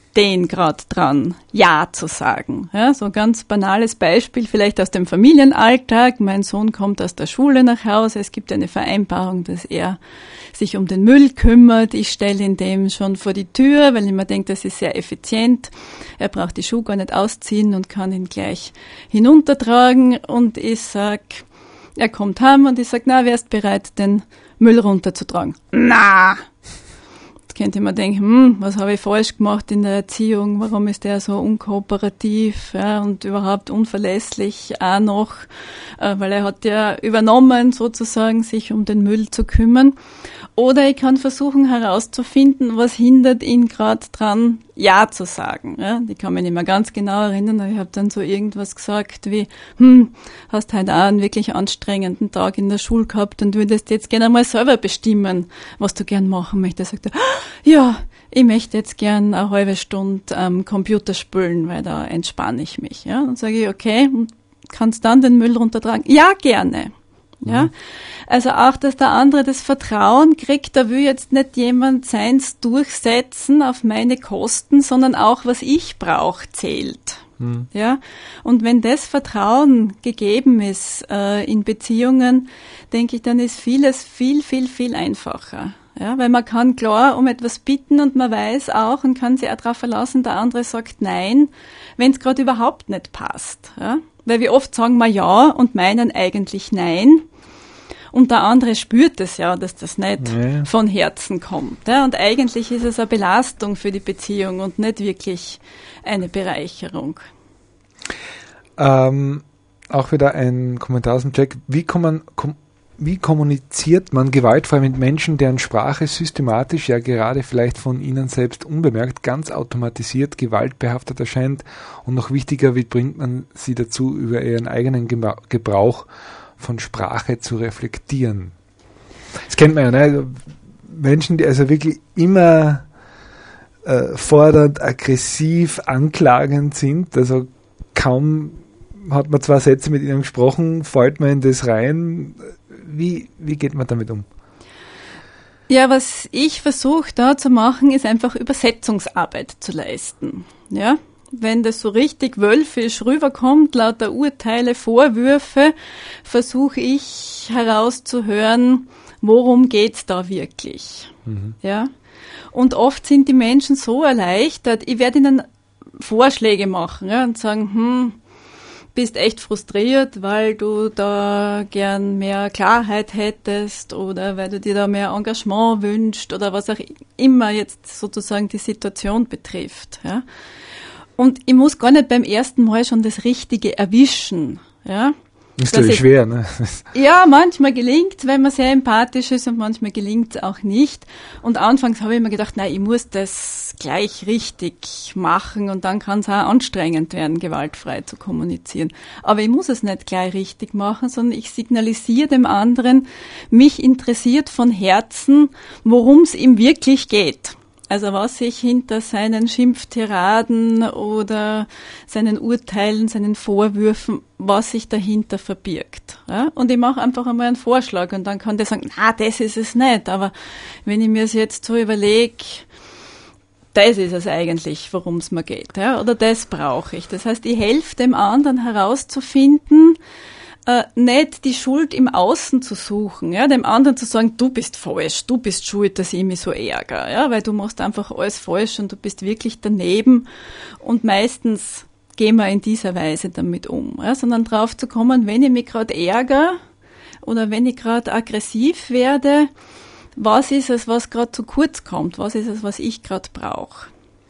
[SPEAKER 3] den gerade dran, Ja zu sagen. Ja, so ein ganz banales Beispiel vielleicht aus dem Familienalltag. Mein Sohn kommt aus der Schule nach Hause. Es gibt eine Vereinbarung, dass er sich um den Müll kümmert. Ich stelle ihn dem schon vor die Tür, weil ich mir denke, das ist sehr effizient. Er braucht die Schuhe gar nicht ausziehen und kann ihn gleich hinuntertragen. Und ich sag, er kommt heim und ich sag, na, wärst bereit, den Müll runterzutragen? Na! Könnte ich mir denken, was habe ich falsch gemacht in der Erziehung, warum ist der so unkooperativ, ja, und überhaupt unverlässlich auch noch, weil er hat ja übernommen, sozusagen, sich um den Müll zu kümmern. Oder ich kann versuchen herauszufinden, was hindert ihn gerade dran, Ja zu sagen. Ja, ich kann mich nicht mehr ganz genau erinnern, aber ich habe dann so irgendwas gesagt wie, hast heute auch einen wirklich anstrengenden Tag in der Schule gehabt und würdest jetzt gerne mal selber bestimmen, was du gern machen möchtest. Sagt er, ja, ich möchte jetzt gern eine halbe Stunde Computer spielen, weil da entspanne ich mich. Ja, dann sage ich, okay, kannst dann den Müll runtertragen? Ja, gerne. Ja, also auch, dass der andere das Vertrauen kriegt, da will jetzt nicht jemand seins durchsetzen auf meine Kosten, sondern auch, was ich brauche, zählt. Ja, und wenn das Vertrauen gegeben ist in Beziehungen, denke ich, dann ist vieles viel, viel, viel einfacher. Ja, weil man kann klar um etwas bitten und man weiß auch und kann sich auch darauf verlassen, der andere sagt Nein, wenn es gerade überhaupt nicht passt. Ja? Weil wir oft sagen wir Ja und meinen eigentlich Nein. Und der andere spürt es ja, dass das nicht von Herzen kommt. Ja? Und eigentlich ist es eine Belastung für die Beziehung und nicht wirklich eine Bereicherung.
[SPEAKER 1] Auch wieder ein Kommentar aus dem Jack. Wie kommuniziert man gewaltfrei mit Menschen, deren Sprache systematisch, ja gerade vielleicht von ihnen selbst unbemerkt, ganz automatisiert gewaltbehaftet erscheint? Und noch wichtiger, wie bringt man sie dazu, über ihren eigenen Gebrauch von Sprache zu reflektieren? Das kennt man ja, ne? Menschen, die also wirklich immer fordernd, aggressiv, anklagend sind, also kaum hat man 2 Sätze mit ihnen gesprochen, fällt man in das rein. Wie geht man damit um?
[SPEAKER 3] Ja, was ich versuche da zu machen, ist einfach Übersetzungsarbeit zu leisten. Ja, wenn das so richtig wölfisch rüberkommt, lauter Urteile, Vorwürfe, versuche ich herauszuhören, worum geht's da wirklich. Ja, und oft sind die Menschen so erleichtert, ich werde ihnen Vorschläge machen, ja, und sagen, bist echt frustriert, weil du da gern mehr Klarheit hättest oder weil du dir da mehr Engagement wünschst oder was auch immer jetzt sozusagen die Situation betrifft. Ja. Und ich muss gar nicht beim ersten Mal schon das Richtige erwischen. Ja.
[SPEAKER 1] Ist natürlich schwer, ne?
[SPEAKER 3] Ja, manchmal gelingt, wenn man sehr empathisch ist und manchmal gelingt es auch nicht. Und anfangs habe ich mir gedacht, nein, ich muss das gleich richtig machen und dann kann es auch anstrengend werden, gewaltfrei zu kommunizieren. Aber ich muss es nicht gleich richtig machen, sondern ich signalisiere dem anderen, mich interessiert von Herzen, worum es ihm wirklich geht. Also was sich hinter seinen Schimpftiraden oder seinen Urteilen, seinen Vorwürfen, was sich dahinter verbirgt. Ja? Und ich mache einfach einmal einen Vorschlag und dann kann der sagen, na, das ist es nicht. Aber wenn ich mir es jetzt so überlege, das ist es eigentlich, worum es mir geht. Ja? Oder das brauche ich. Das heißt, ich helfe dem anderen herauszufinden, nicht die Schuld im Außen zu suchen, ja, dem anderen zu sagen, du bist falsch, du bist schuld, dass ich mich so ärgere, ja, weil du machst einfach alles falsch und du bist wirklich daneben und meistens gehen wir in dieser Weise damit um, ja, sondern drauf zu kommen, wenn ich mich gerade ärgere oder wenn ich gerade aggressiv werde, was ist es, was gerade zu kurz kommt, was ist es, was ich gerade brauche.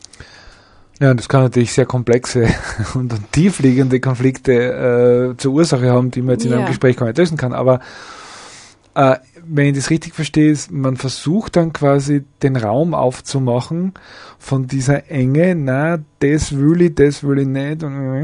[SPEAKER 1] Ja, das kann natürlich sehr komplexe und tiefliegende Konflikte zur Ursache haben, die man jetzt in einem Gespräch gar nicht lösen kann. Aber wenn ich das richtig verstehe, ist, man versucht dann quasi den Raum aufzumachen von dieser Enge, na, das will ich nicht,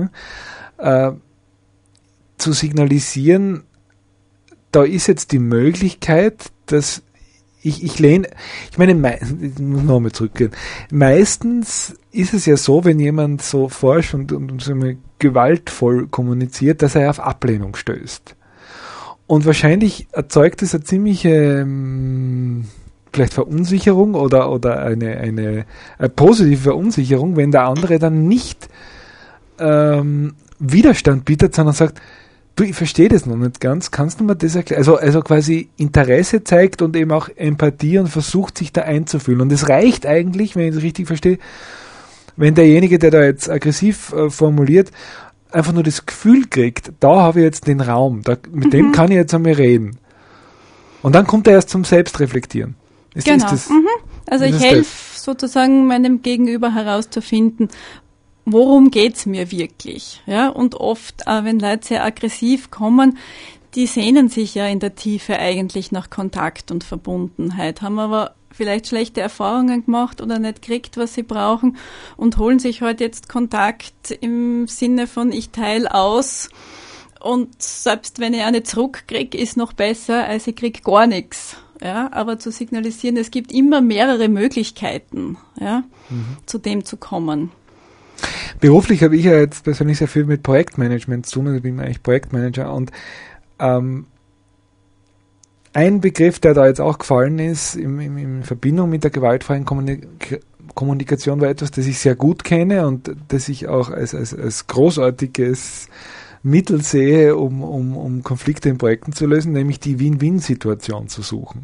[SPEAKER 1] zu signalisieren, da ist jetzt die Möglichkeit, dass ich muss nochmal zurückgehen. Meistens ist es ja so, wenn jemand so forsch und so gewaltvoll kommuniziert, dass er auf Ablehnung stößt. Und wahrscheinlich erzeugt es eine ziemliche vielleicht Verunsicherung oder eine positive Verunsicherung, wenn der andere dann nicht Widerstand bietet, sondern sagt, du, ich verstehe das noch nicht ganz, kannst du mir das erklären? Also quasi Interesse zeigt und eben auch Empathie und versucht, sich da einzufühlen. Und es reicht eigentlich, wenn ich das richtig verstehe, wenn derjenige, der da jetzt aggressiv formuliert, einfach nur das Gefühl kriegt, da habe ich jetzt den Raum, mit dem kann ich jetzt einmal reden. Und dann kommt er erst zum Selbstreflektieren.
[SPEAKER 3] Genau. Also ich helfe sozusagen meinem Gegenüber herauszufinden, worum geht's mir wirklich? Ja, und oft, wenn Leute sehr aggressiv kommen, die sehnen sich ja in der Tiefe eigentlich nach Kontakt und Verbundenheit, haben aber vielleicht schlechte Erfahrungen gemacht oder nicht gekriegt, was sie brauchen und holen sich halt jetzt Kontakt im Sinne von ich teile aus und selbst wenn ich eine zurückkriege, ist noch besser, als ich kriege gar nichts. Ja, aber zu signalisieren, es gibt immer mehrere Möglichkeiten, ja, zu dem zu kommen.
[SPEAKER 1] Beruflich habe ich ja jetzt persönlich sehr viel mit Projektmanagement zu tun, also bin ich eigentlich Projektmanager und ein Begriff, der da jetzt auch gefallen ist, in Verbindung mit der gewaltfreien Kommunikation, war etwas, das ich sehr gut kenne und das ich auch als großartiges Mittel sehe, um Konflikte in Projekten zu lösen, nämlich die Win-Win-Situation zu suchen.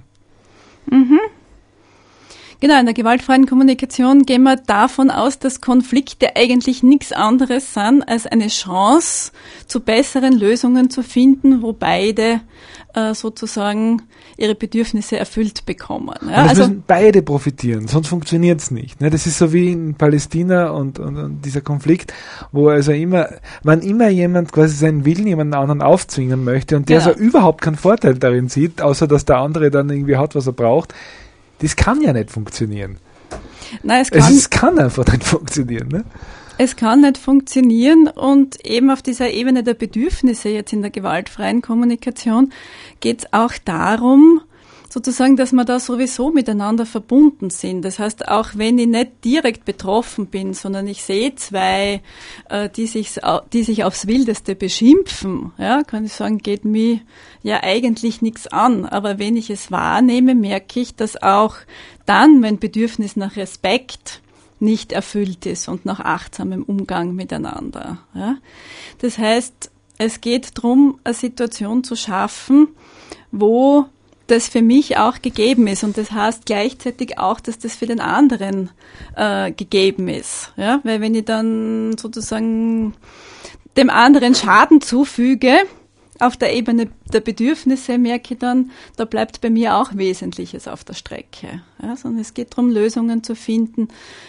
[SPEAKER 3] Genau, in der gewaltfreien Kommunikation gehen wir davon aus, dass Konflikte eigentlich nichts anderes sind als eine Chance, zu besseren Lösungen zu finden, wo beide sozusagen ihre Bedürfnisse erfüllt bekommen. Ja,
[SPEAKER 1] also müssen beide profitieren, sonst funktioniert es nicht. Ne? Das ist so wie in Palästina und dieser Konflikt, wo also wann immer jemand quasi seinen Willen jemand anderen aufzwingen möchte und der so überhaupt keinen Vorteil darin sieht, außer dass der andere dann irgendwie hat, was er braucht, das kann ja nicht funktionieren.
[SPEAKER 3] Nein,
[SPEAKER 1] es kann einfach nicht funktionieren. Ne?
[SPEAKER 3] Es kann nicht funktionieren und eben auf dieser Ebene der Bedürfnisse jetzt in der gewaltfreien Kommunikation geht es auch darum, sozusagen, dass wir da sowieso miteinander verbunden sind. Das heißt, auch wenn ich nicht direkt betroffen bin, sondern ich sehe zwei, die sich aufs Wildeste beschimpfen, ja, kann ich sagen, geht mir ja eigentlich nichts an. Aber wenn ich es wahrnehme, merke ich, dass auch dann mein Bedürfnis nach Respekt nicht erfüllt ist und nach achtsamem Umgang miteinander. Ja. Das heißt, es geht darum, eine Situation zu schaffen, wo das für mich auch gegeben ist. Und das heißt gleichzeitig auch, dass das für den anderen gegeben ist. Ja? Weil wenn ich dann sozusagen dem anderen Schaden zufüge, auf der Ebene der Bedürfnisse, merke ich dann, da bleibt bei mir auch Wesentliches auf der Strecke. Ja? Sondern es geht darum, Lösungen zu finden,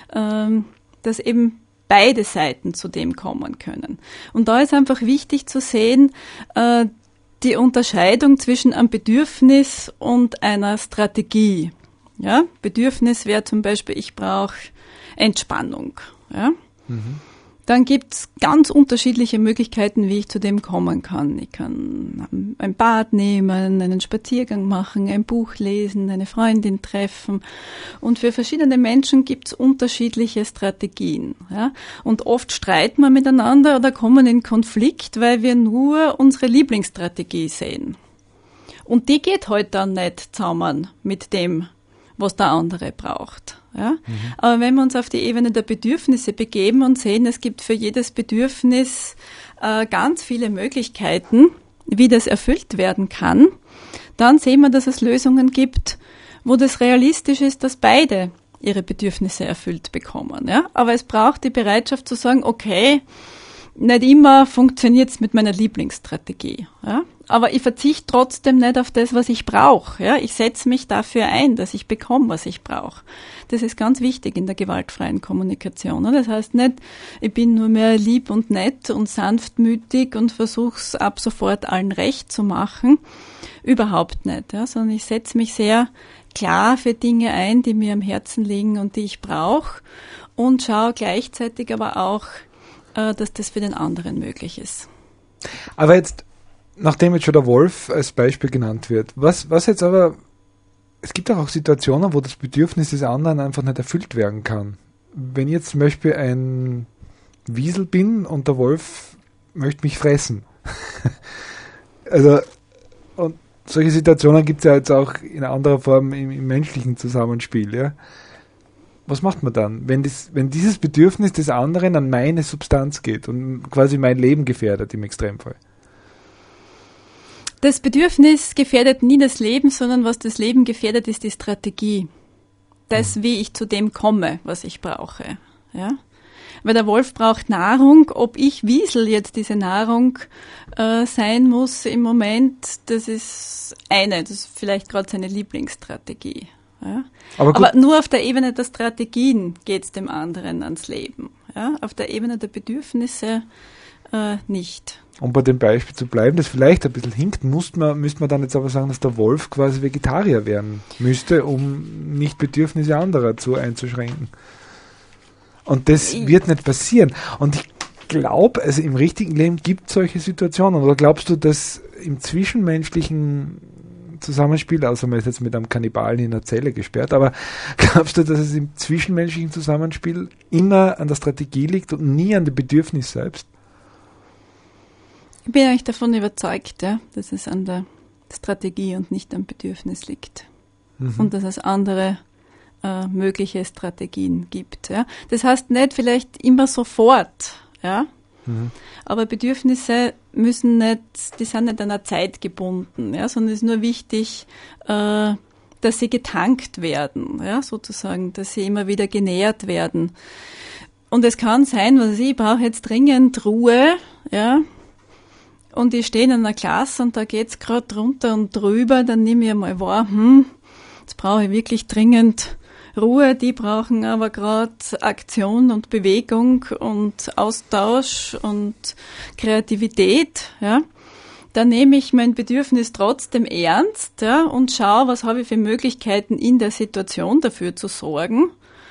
[SPEAKER 3] dass eben beide Seiten zu dem kommen können. Und da ist einfach wichtig zu sehen, die Unterscheidung zwischen einem Bedürfnis und einer Strategie. Ja? Bedürfnis wäre zum Beispiel, ich brauche Entspannung. Ja? Dann gibt es ganz unterschiedliche Möglichkeiten, wie ich zu dem kommen kann. Ich kann ein Bad nehmen, einen Spaziergang machen, ein Buch lesen, eine Freundin treffen. Und für verschiedene Menschen gibt es unterschiedliche Strategien. Ja? Und oft streiten wir miteinander oder kommen in Konflikt, weil wir nur unsere Lieblingsstrategie sehen. Und die geht halt dann nicht zusammen mit dem, was der andere braucht. Ja? Aber wenn wir uns auf die Ebene der Bedürfnisse begeben und sehen, es gibt für jedes Bedürfnis ganz viele Möglichkeiten, wie das erfüllt werden kann, dann sehen wir, dass es Lösungen gibt, wo das realistisch ist, dass beide ihre Bedürfnisse erfüllt bekommen. Ja? Aber es braucht die Bereitschaft zu sagen, okay, nicht immer funktioniert es mit meiner Lieblingsstrategie. Ja? Aber ich verzichte trotzdem nicht auf das, was ich brauche. Ja? Ich setze mich dafür ein, dass ich bekomme, was ich brauche. Das ist ganz wichtig in der gewaltfreien Kommunikation. Das heißt nicht, ich bin nur mehr lieb und nett und sanftmütig und versuche es ab sofort allen recht zu machen. Überhaupt nicht. Ja? Sondern ich setze mich sehr klar für Dinge ein, die mir am Herzen liegen und die ich brauche. Und schaue gleichzeitig aber auch, dass das für den anderen möglich ist.
[SPEAKER 1] Aber jetzt, nachdem jetzt schon der Wolf als Beispiel genannt wird, was jetzt aber, es gibt auch Situationen, wo das Bedürfnis des anderen einfach nicht erfüllt werden kann. Wenn ich jetzt zum Beispiel ein Wiesel bin und der Wolf möchte mich fressen. Also, und solche Situationen gibt es ja jetzt auch in anderer Form im menschlichen Zusammenspiel, ja. Was macht man dann, wenn dieses Bedürfnis des anderen an meine Substanz geht und quasi mein Leben gefährdet im Extremfall?
[SPEAKER 3] Das Bedürfnis gefährdet nie das Leben, sondern was das Leben gefährdet, ist die Strategie. Das, wie ich zu dem komme, was ich brauche. Ja? Weil der Wolf braucht Nahrung. Ob ich Wiesel jetzt diese Nahrung sein muss im Moment, das ist vielleicht gerade seine Lieblingsstrategie. Ja? Aber nur auf der Ebene der Strategien geht es dem anderen ans Leben. Ja? Auf der Ebene der Bedürfnisse nicht.
[SPEAKER 1] Um bei dem Beispiel zu bleiben, das vielleicht ein bisschen hinkt, müsste man dann jetzt aber sagen, dass der Wolf quasi Vegetarier werden müsste, um nicht Bedürfnisse anderer einzuschränken. Und das wird nicht passieren. Und ich glaube, also im richtigen Leben gibt es solche Situationen. Oder glaubst du, dass im zwischenmenschlichen Zusammenspiel, außer man ist jetzt mit einem Kannibalen in einer Zelle gesperrt, aber glaubst du, dass es im zwischenmenschlichen Zusammenspiel immer an der Strategie liegt und nie an dem Bedürfnis selbst?
[SPEAKER 3] Ich bin eigentlich davon überzeugt, ja, dass es an der Strategie und nicht am Bedürfnis liegt. Und dass es andere mögliche Strategien gibt. Ja. Das heißt nicht vielleicht immer sofort, ja. Aber Bedürfnisse die sind nicht an einer Zeit gebunden, ja, sondern es ist nur wichtig, dass sie getankt werden, ja, sozusagen, dass sie immer wieder genährt werden. Und es kann sein, ich brauche jetzt dringend Ruhe, ja, und ich stehe in einer Klasse und da geht's gerade drunter und drüber, dann nehme ich einmal wahr, jetzt brauche ich wirklich dringend Ruhe, die brauchen aber gerade Aktion und Bewegung und Austausch und Kreativität, ja. Dann nehme ich mein Bedürfnis trotzdem ernst, ja, und schaue, was habe ich für Möglichkeiten in der Situation dafür zu sorgen.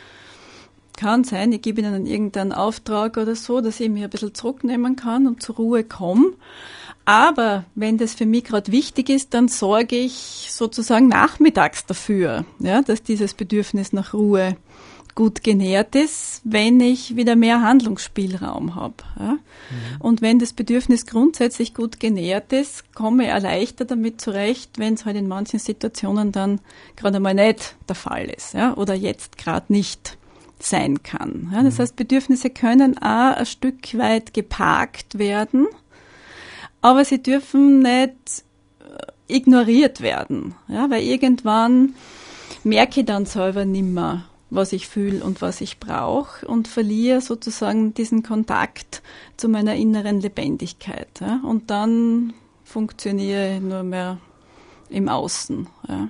[SPEAKER 3] Kann sein, ich gebe ihnen irgendeinen Auftrag oder so, dass ich mich ein bisschen zurücknehmen kann und zur Ruhe komme. Aber wenn das für mich gerade wichtig ist, dann sorge ich sozusagen nachmittags dafür, ja, dass dieses Bedürfnis nach Ruhe gut genährt ist, wenn ich wieder mehr Handlungsspielraum habe. Ja. Und wenn das Bedürfnis grundsätzlich gut genährt ist, komme ich erleichtert damit zurecht, wenn es halt in manchen Situationen dann gerade mal nicht der Fall ist, ja, oder jetzt gerade nicht sein kann. Ja. Das heißt, Bedürfnisse können auch ein Stück weit geparkt werden, aber sie dürfen nicht ignoriert werden, ja, weil irgendwann merke ich dann selber nimmer, was ich fühle und was ich brauche und verliere sozusagen diesen Kontakt zu meiner inneren Lebendigkeit. Ja, und dann funktioniere ich nur mehr im Außen. Ja.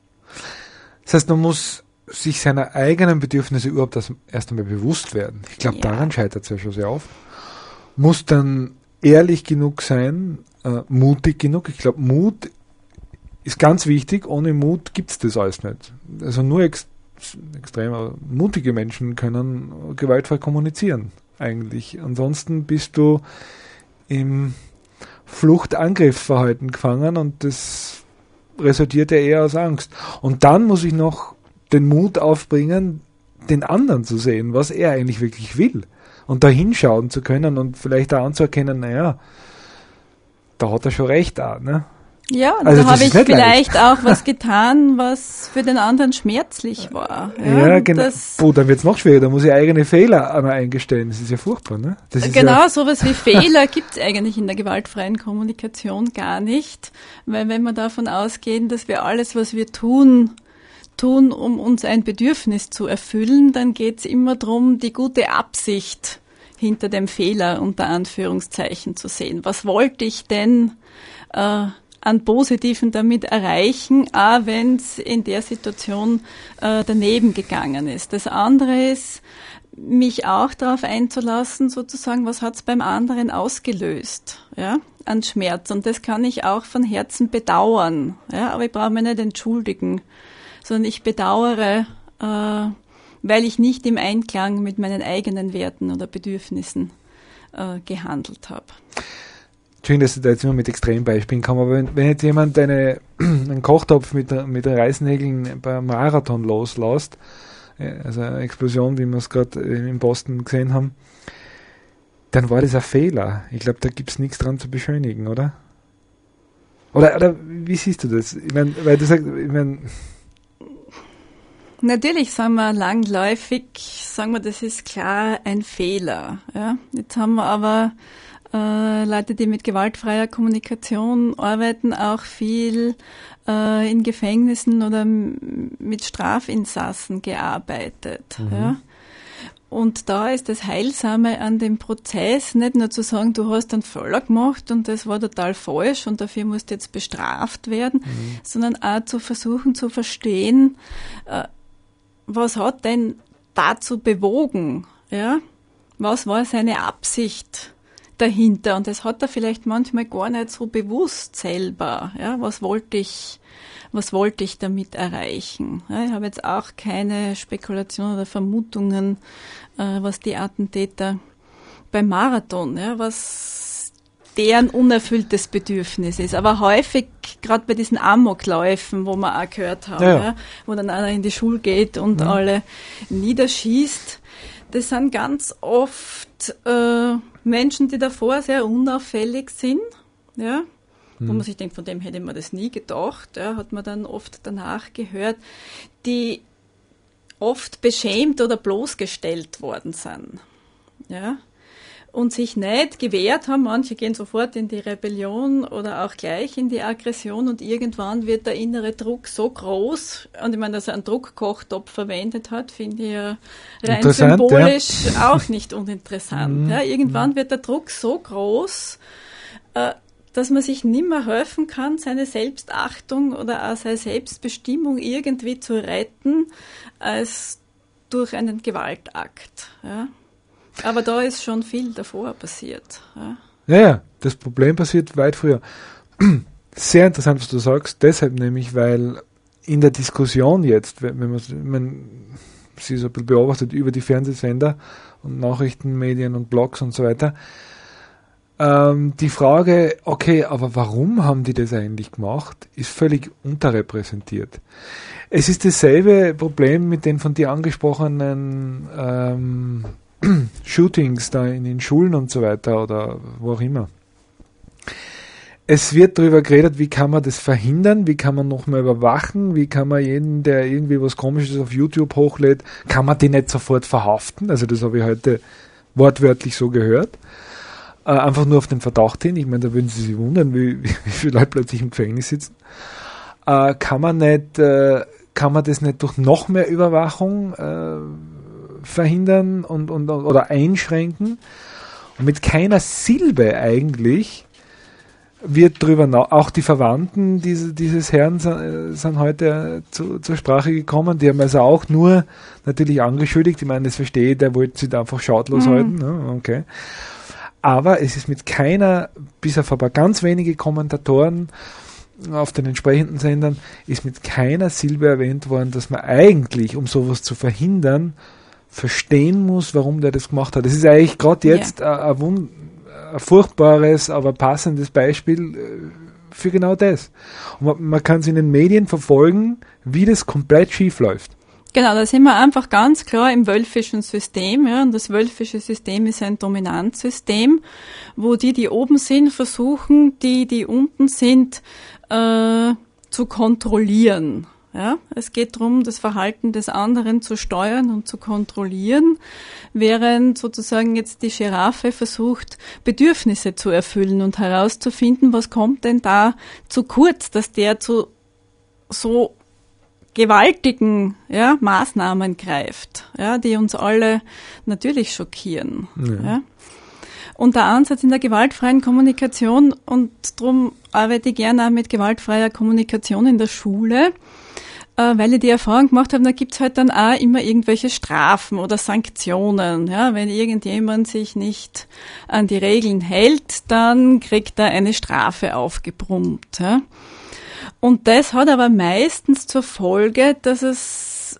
[SPEAKER 1] Das heißt, man muss sich seiner eigenen Bedürfnisse überhaupt erst einmal bewusst werden. Ich glaube, daran scheitert es ja schon sehr oft. Muss dann ehrlich genug sein, mutig genug. Ich glaube, Mut ist ganz wichtig. Ohne Mut gibt es das alles nicht. Also nur extrem mutige Menschen können gewaltfrei kommunizieren, eigentlich. Ansonsten bist du im Flucht-Angriff-Verhalten gefangen und das resultiert ja eher aus Angst. Und dann muss ich noch den Mut aufbringen, den anderen zu sehen, was er eigentlich wirklich will. Und da hinschauen zu können und vielleicht auch anzuerkennen, naja, da hat er schon recht auch, ne?
[SPEAKER 3] Ja, und also da habe ich vielleicht auch was getan, was für den anderen schmerzlich war.
[SPEAKER 1] Ja, genau. Dann wird es noch schwieriger, da muss ich eigene Fehler eingestellen. Das ist ja furchtbar, ne?
[SPEAKER 3] Genau, sowas wie Fehler gibt es eigentlich in der gewaltfreien Kommunikation gar nicht, weil wenn wir davon ausgehen, dass wir alles, was wir tun, um uns ein Bedürfnis zu erfüllen, dann geht es immer darum, die gute Absicht hinter dem Fehler unter Anführungszeichen zu sehen. Was wollte ich denn an Positiven damit erreichen, auch wenn es in der Situation daneben gegangen ist. Das andere ist, mich auch darauf einzulassen, sozusagen, was hat es beim anderen ausgelöst, ja, an Schmerz. Und das kann ich auch von Herzen bedauern, ja, aber ich brauche mich nicht entschuldigen, sondern ich bedauere, weil ich nicht im Einklang mit meinen eigenen Werten oder Bedürfnissen gehandelt habe.
[SPEAKER 1] Schön, dass du da jetzt immer mit Extrembeispielen kommst, aber wenn jetzt jemand einen Kochtopf mit Reißnägeln beim Marathon loslässt, also eine Explosion, wie wir es gerade in Boston gesehen haben, dann war das ein Fehler. Ich glaube, da gibt es nichts dran zu beschönigen, oder? Oder wie siehst du das? Ich meine, weil du sagst,
[SPEAKER 3] Natürlich sagen wir langläufig, das ist klar ein Fehler. Ja? Jetzt haben wir aber Leute, die mit gewaltfreier Kommunikation arbeiten, auch viel in Gefängnissen oder mit Strafinsassen gearbeitet. Mhm. Ja? Und da ist das Heilsame an dem Prozess nicht nur zu sagen, du hast einen Fehler gemacht und das war total falsch und dafür musst du jetzt bestraft werden, sondern auch zu versuchen zu verstehen, was hat denn dazu bewogen? Ja? Was war seine Absicht dahinter? Und das hat er vielleicht manchmal gar nicht so bewusst selber. Ja? Was wollte ich damit erreichen? Ja, ich habe jetzt auch keine Spekulation oder Vermutungen, was die Attentäter beim Marathon, was deren unerfülltes Bedürfnis ist. Aber häufig, gerade bei diesen Amokläufen, wo wir auch gehört haben, ja, wo dann einer in die Schule geht und alle niederschießt, das sind ganz oft Menschen, die davor sehr unauffällig sind, ja, wo man sich denkt, von dem hätte man das nie gedacht, ja, hat man dann oft danach gehört, die oft beschämt oder bloßgestellt worden sind, ja, und sich nicht gewehrt haben. Manche gehen sofort in die Rebellion oder auch gleich in die Aggression und irgendwann wird der innere Druck so groß, und ich meine, dass er einen Druckkochtopf verwendet hat, finde ich ja rein symbolisch auch nicht uninteressant. Ja, irgendwann wird der Druck so groß, dass man sich nicht mehr helfen kann, seine Selbstachtung oder auch seine Selbstbestimmung irgendwie zu retten, als durch einen Gewaltakt. Ja. Aber da ist schon viel davor passiert. Ja,
[SPEAKER 1] ja, das Problem passiert weit früher. Sehr interessant, was du sagst, deshalb nämlich, weil in der Diskussion jetzt, wenn man sie so ein bisschen beobachtet über die Fernsehsender und Nachrichtenmedien und Blogs und so weiter, die Frage, okay, aber warum haben die das eigentlich gemacht, ist völlig unterrepräsentiert. Es ist dasselbe Problem mit den von dir angesprochenen Shootings da in den Schulen und so weiter oder wo auch immer. Es wird darüber geredet, wie kann man das verhindern, wie kann man noch mal überwachen, wie kann man jeden, der irgendwie was Komisches auf YouTube hochlädt, kann man den nicht sofort verhaften, also das habe ich heute wortwörtlich so gehört. Einfach nur auf den Verdacht hin. Ich meine, da würden Sie sich wundern, wie viele Leute plötzlich im Gefängnis sitzen. Kann man das nicht durch noch mehr Überwachung verhindern oder einschränken? Und mit keiner Silbe eigentlich wird drüber auch die Verwandten dieses Herrn sind heute zur Sprache gekommen. Die haben also auch nur natürlich angeschuldigt. Ich meine, das verstehe ich, der wollte sich da einfach schadlos halten. Ne? Okay. Aber es ist mit keiner, bis auf aber ganz wenige Kommentatoren auf den entsprechenden Sendern, ist mit keiner Silbe erwähnt worden, dass man eigentlich, um sowas zu verhindern, verstehen muss, warum der das gemacht hat. Das ist eigentlich gerade jetzt ein furchtbares, aber passendes Beispiel für genau das. Und man kann es in den Medien verfolgen, wie das komplett schief läuft.
[SPEAKER 3] Genau, da sind wir einfach ganz klar im wölfischen System, ja, und das wölfische System ist ein Dominanzsystem, wo die oben sind, versuchen, die unten sind, zu kontrollieren. Ja, es geht darum, das Verhalten des anderen zu steuern und zu kontrollieren, während sozusagen jetzt die Giraffe versucht, Bedürfnisse zu erfüllen und herauszufinden, was kommt denn da zu kurz, dass der zu so gewaltigen Maßnahmen greift, die uns alle natürlich schockieren. Ja. Ja. Und der Ansatz in der gewaltfreien Kommunikation, und darum arbeite ich gerne auch mit gewaltfreier Kommunikation in der Schule, weil ich die Erfahrung gemacht habe, da gibt's halt dann auch immer irgendwelche Strafen oder Sanktionen. Ja, wenn irgendjemand sich nicht an die Regeln hält, dann kriegt er eine Strafe aufgebrummt. Ja. Und das hat aber meistens zur Folge, dass es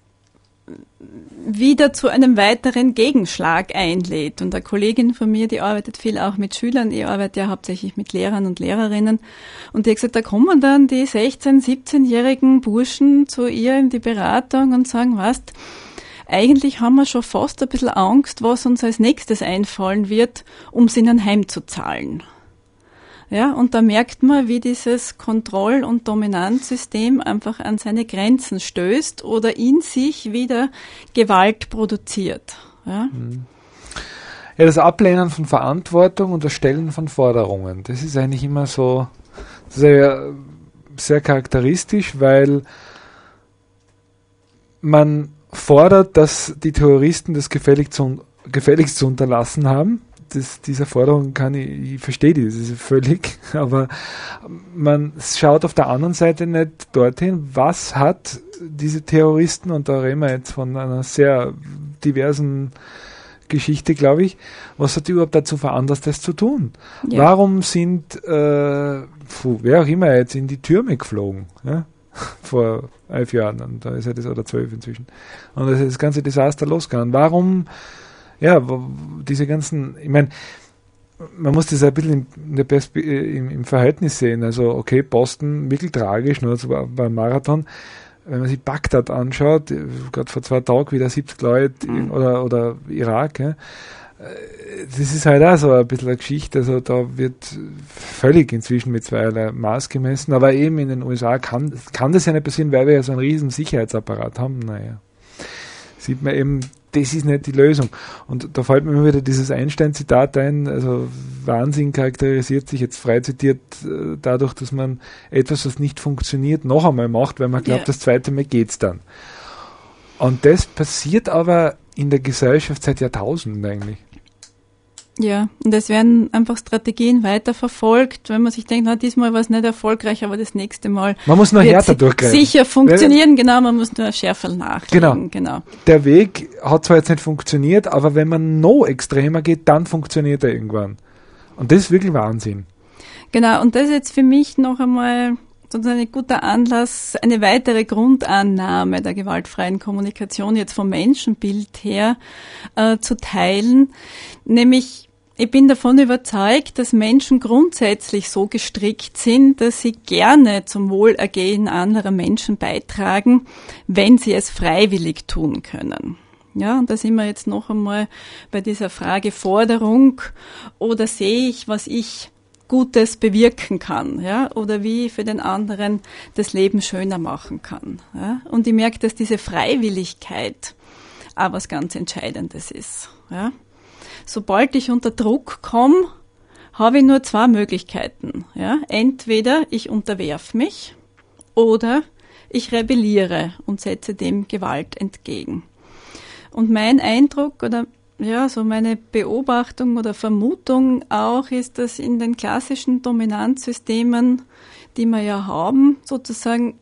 [SPEAKER 3] wieder zu einem weiteren Gegenschlag einlädt. Und eine Kollegin von mir, die arbeitet viel auch mit Schülern, ich arbeite ja hauptsächlich mit Lehrern und Lehrerinnen, und die hat gesagt, da kommen dann die 16-, 17-jährigen Burschen zu ihr in die Beratung und sagen, weißt, eigentlich haben wir schon fast ein bisschen Angst, was uns als nächstes einfallen wird, um es ihnen heimzuzahlen. Ja, und da merkt man, wie dieses Kontroll- und Dominanzsystem einfach an seine Grenzen stößt oder in sich wieder Gewalt produziert. Ja.
[SPEAKER 1] Ja, das Ablehnen von Verantwortung und das Stellen von Forderungen, das ist eigentlich immer so sehr, sehr charakteristisch, weil man fordert, dass die Terroristen das gefälligst zu unterlassen haben. Dieser Forderung ich verstehe die, das ist völlig, aber man schaut auf der anderen Seite nicht dorthin, was hat diese Terroristen, und da reden wir jetzt von einer sehr diversen Geschichte, glaube ich, was hat die überhaupt dazu veranlasst, das zu tun? Ja. Warum sind, wer auch immer jetzt in die Türme geflogen, ja? Vor 11 Jahren, und da ist ja das, oder 12 inzwischen, und da ist das ganze Desaster losgegangen. Warum, diese ganzen, ich meine, man muss das ein bisschen im Verhältnis sehen. Also, okay, Boston, wirklich tragisch, nur so beim Marathon. Wenn man sich Bagdad anschaut, gerade vor 2 Tagen wieder 70 Leute, oder Irak, ja, das ist halt auch so ein bisschen eine Geschichte. Also, da wird völlig inzwischen mit zweierlei Maß gemessen. Aber eben in den USA kann das ja nicht passieren, weil wir ja so einen riesen Sicherheitsapparat haben. Naja, sieht man eben, das ist nicht die Lösung. Und da fällt mir immer wieder dieses Einstein-Zitat ein, also Wahnsinn charakterisiert sich jetzt frei zitiert dadurch, dass man etwas, was nicht funktioniert, noch einmal macht, weil man glaubt, das zweite Mal geht's dann. Und das passiert aber in der Gesellschaft seit Jahrtausenden eigentlich.
[SPEAKER 3] Ja, und es werden einfach Strategien weiterverfolgt, wenn man sich denkt, diesmal war es nicht erfolgreich, aber das nächste Mal
[SPEAKER 1] man muss nur härter durchgreifen.
[SPEAKER 3] Sicher funktionieren, genau, man muss nur schärfer nachlegen. Genau.
[SPEAKER 1] Der Weg hat zwar jetzt nicht funktioniert, aber wenn man noch extremer geht, dann funktioniert er irgendwann. Und das ist wirklich Wahnsinn.
[SPEAKER 3] Genau, und das ist jetzt für mich noch einmal sozusagen ein guter Anlass, eine weitere Grundannahme der gewaltfreien Kommunikation jetzt vom Menschenbild her zu teilen. Nämlich, ich bin davon überzeugt, dass Menschen grundsätzlich so gestrickt sind, dass sie gerne zum Wohlergehen anderer Menschen beitragen, wenn sie es freiwillig tun können. Ja, und da sind wir jetzt noch einmal bei dieser Frage Forderung, oder sehe ich, was ich Gutes bewirken kann, ja, oder wie ich für den anderen das Leben schöner machen kann. Ja. Und ich merke, dass diese Freiwilligkeit auch was ganz Entscheidendes ist. Ja. Sobald ich unter Druck komme, habe ich nur 2 Möglichkeiten. Ja. Entweder ich unterwerfe mich oder ich rebelliere und setze dem Gewalt entgegen. Und mein Eindruck oder so meine Beobachtung oder Vermutung auch ist, dass in den klassischen Dominanzsystemen, die wir ja haben, sozusagen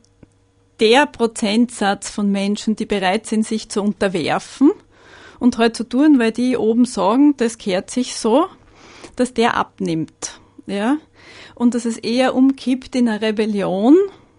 [SPEAKER 3] der Prozentsatz von Menschen, die bereit sind, sich zu unterwerfen und halt zu tun, weil die oben sagen, das gehört sich so, dass der abnimmt. Ja? Und dass es eher umkippt in eine Rebellion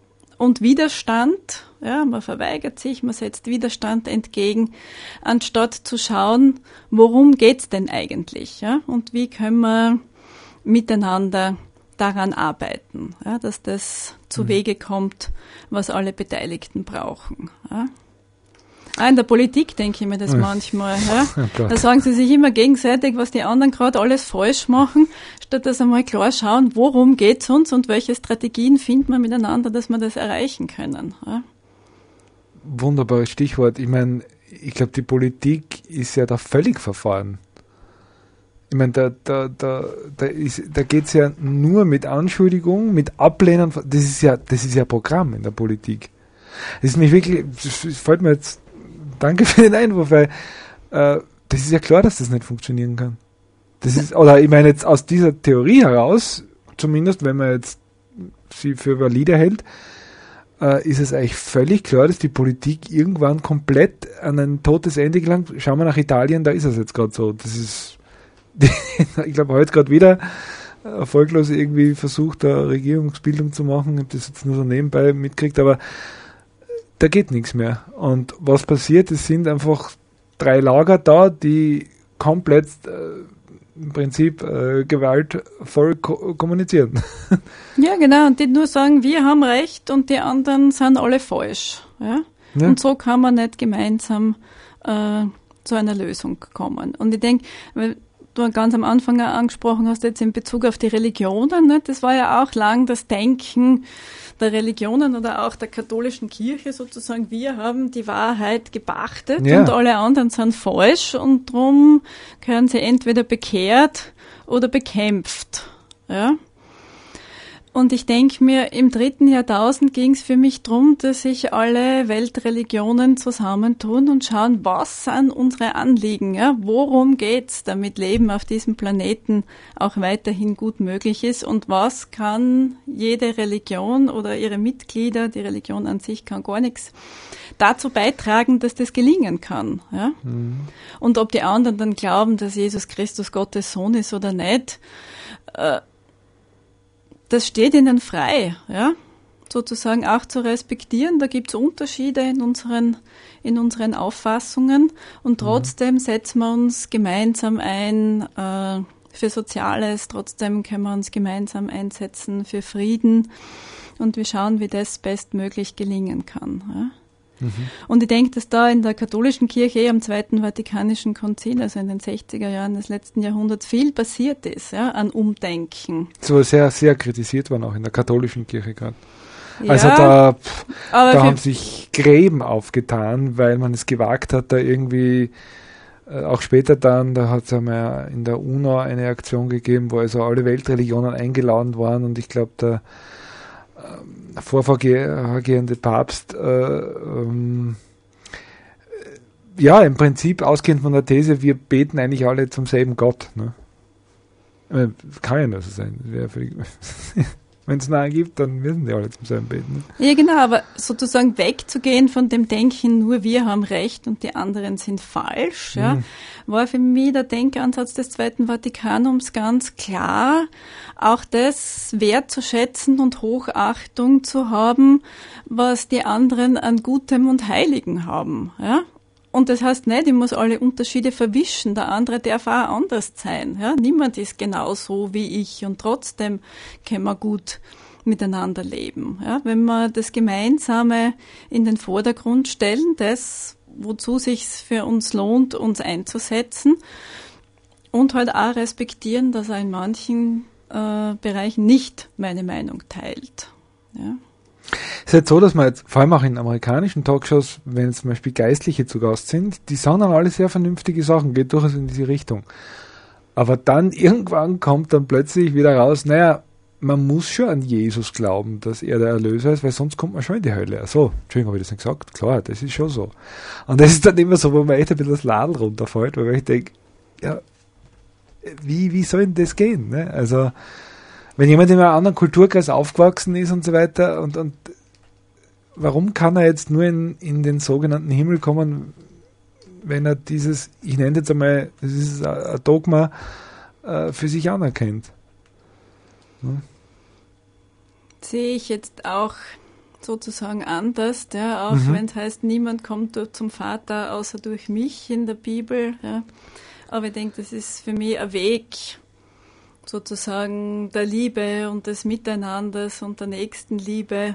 [SPEAKER 3] und Widerstand. Ja, man verweigert sich, man setzt Widerstand entgegen, anstatt zu schauen, worum geht's denn eigentlich, ja? Und wie können wir miteinander daran arbeiten, ja, dass das zu Wege kommt, was alle Beteiligten brauchen. Ja? Auch in der Politik denke ich mir das manchmal. Ja? Da sagen sie sich immer gegenseitig, was die anderen gerade alles falsch machen, statt dass einmal klar schauen, worum geht's uns und welche Strategien finden wir miteinander, dass wir das erreichen können. Ja?
[SPEAKER 1] Wunderbares Stichwort. Ich meine, ich glaube, die Politik ist ja da völlig verfahren. Ich meine, da geht es ja nur mit Anschuldigung, mit Ablehnen. Das ist ja Programm in der Politik. Das ist mich wirklich, das fällt mir jetzt, danke für den Einwurf, weil das ist ja klar, dass das nicht funktionieren kann. Das ist, oder ich meine jetzt aus dieser Theorie heraus, zumindest wenn man jetzt sie für valide hält, ist es eigentlich völlig klar, dass die Politik irgendwann komplett an ein totes Ende gelangt. Schauen wir nach Italien, da ist es jetzt gerade so. Das ist, ich glaube, heute gerade wieder erfolglos irgendwie versucht, eine Regierungsbildung zu machen. Ich habe das jetzt nur so nebenbei mitgekriegt, aber da geht nichts mehr. Und was passiert, es sind einfach 3 Lager da, die komplett im Prinzip gewaltvoll kommunizieren.
[SPEAKER 3] Ja, genau. Und die nur sagen, wir haben Recht und die anderen sind alle falsch. Ja? Ja. Und so kann man nicht gemeinsam zu einer Lösung kommen. Und ich denke, du ganz am Anfang auch angesprochen hast, jetzt in Bezug auf die Religionen, ne? Das war ja auch lang das Denken der Religionen oder auch der katholischen Kirche sozusagen. Wir haben die Wahrheit gepachtet und alle anderen sind falsch und darum gehören sie entweder bekehrt oder bekämpft. Ja? Und ich denke mir, im 3. Jahrtausend ging es für mich darum, dass sich alle Weltreligionen zusammentun und schauen, was sind unsere Anliegen, ja? Worum geht's, damit Leben auf diesem Planeten auch weiterhin gut möglich ist und was kann jede Religion oder ihre Mitglieder, die Religion an sich kann gar nichts, dazu beitragen, dass das gelingen kann. Ja? Und ob die anderen dann glauben, dass Jesus Christus Gottes Sohn ist oder nicht, das steht ihnen frei, ja, sozusagen auch zu respektieren. Da gibt es Unterschiede in unseren Auffassungen und trotzdem setzen wir uns gemeinsam ein für Soziales, trotzdem können wir uns gemeinsam einsetzen für Frieden und wir schauen, wie das bestmöglich gelingen kann. Ja. Und ich denke, dass da in der katholischen Kirche am Zweiten Vatikanischen Konzil, also in den 60er Jahren des letzten Jahrhunderts, viel passiert ist, ja, an Umdenken.
[SPEAKER 1] So sehr, sehr kritisiert worden, auch in der katholischen Kirche gerade. Also da haben sich Gräben aufgetan, weil man es gewagt hat, da irgendwie, auch später dann, da hat es einmal in der UNO eine Aktion gegeben, wo also alle Weltreligionen eingeladen waren und ich glaube, der vorhergehende Papst im Prinzip ausgehend von der These, wir beten eigentlich alle zum selben Gott. Ne? Kann ja nur so sein. Wenn es einen gibt, dann müssen die alle zum selben beten. Ne?
[SPEAKER 3] Ja, genau, aber sozusagen wegzugehen von dem Denken, nur wir haben Recht und die anderen sind falsch, war für mich der Denkansatz des Zweiten Vatikanums ganz klar, auch das wertzuschätzen und Hochachtung zu haben, was die anderen an Gutem und Heiligen haben. Ja? Und das heißt nicht, ich muss alle Unterschiede verwischen, der andere darf auch anders sein. Ja? Niemand ist genauso wie ich und trotzdem können wir gut miteinander leben. Ja? Wenn wir das Gemeinsame in den Vordergrund stellen, das, wozu sich für uns lohnt, uns einzusetzen und halt auch respektieren, dass er in manchen Bereichen nicht meine Meinung teilt. Ja.
[SPEAKER 1] Es ist halt so, dass man jetzt, vor allem auch in amerikanischen Talkshows, wenn zum Beispiel Geistliche zu Gast sind, die sagen dann alle sehr vernünftige Sachen, geht durchaus in diese Richtung. Aber dann irgendwann kommt dann plötzlich wieder raus, naja, man muss schon an Jesus glauben, dass er der Erlöser ist, weil sonst kommt man schon in die Hölle. So, Entschuldigung, habe ich das nicht gesagt? Klar, das ist schon so. Und das ist dann immer so, wo man echt ein bisschen das Ladl runterfällt, weil ich denke, ja, wie soll denn das gehen? Ne? Also, wenn jemand in einem anderen Kulturkreis aufgewachsen ist und so weiter, und warum kann er jetzt nur in den sogenannten Himmel kommen, wenn er dieses, ich nenne jetzt einmal, das ist ein Dogma, für sich anerkennt? Hm?
[SPEAKER 3] Sehe ich jetzt auch sozusagen anders, ja, auch wenn es heißt, niemand kommt zum Vater außer durch mich in der Bibel, ja. Aber ich denke, das ist für mich ein Weg, sozusagen der Liebe und des Miteinanders und der Nächstenliebe,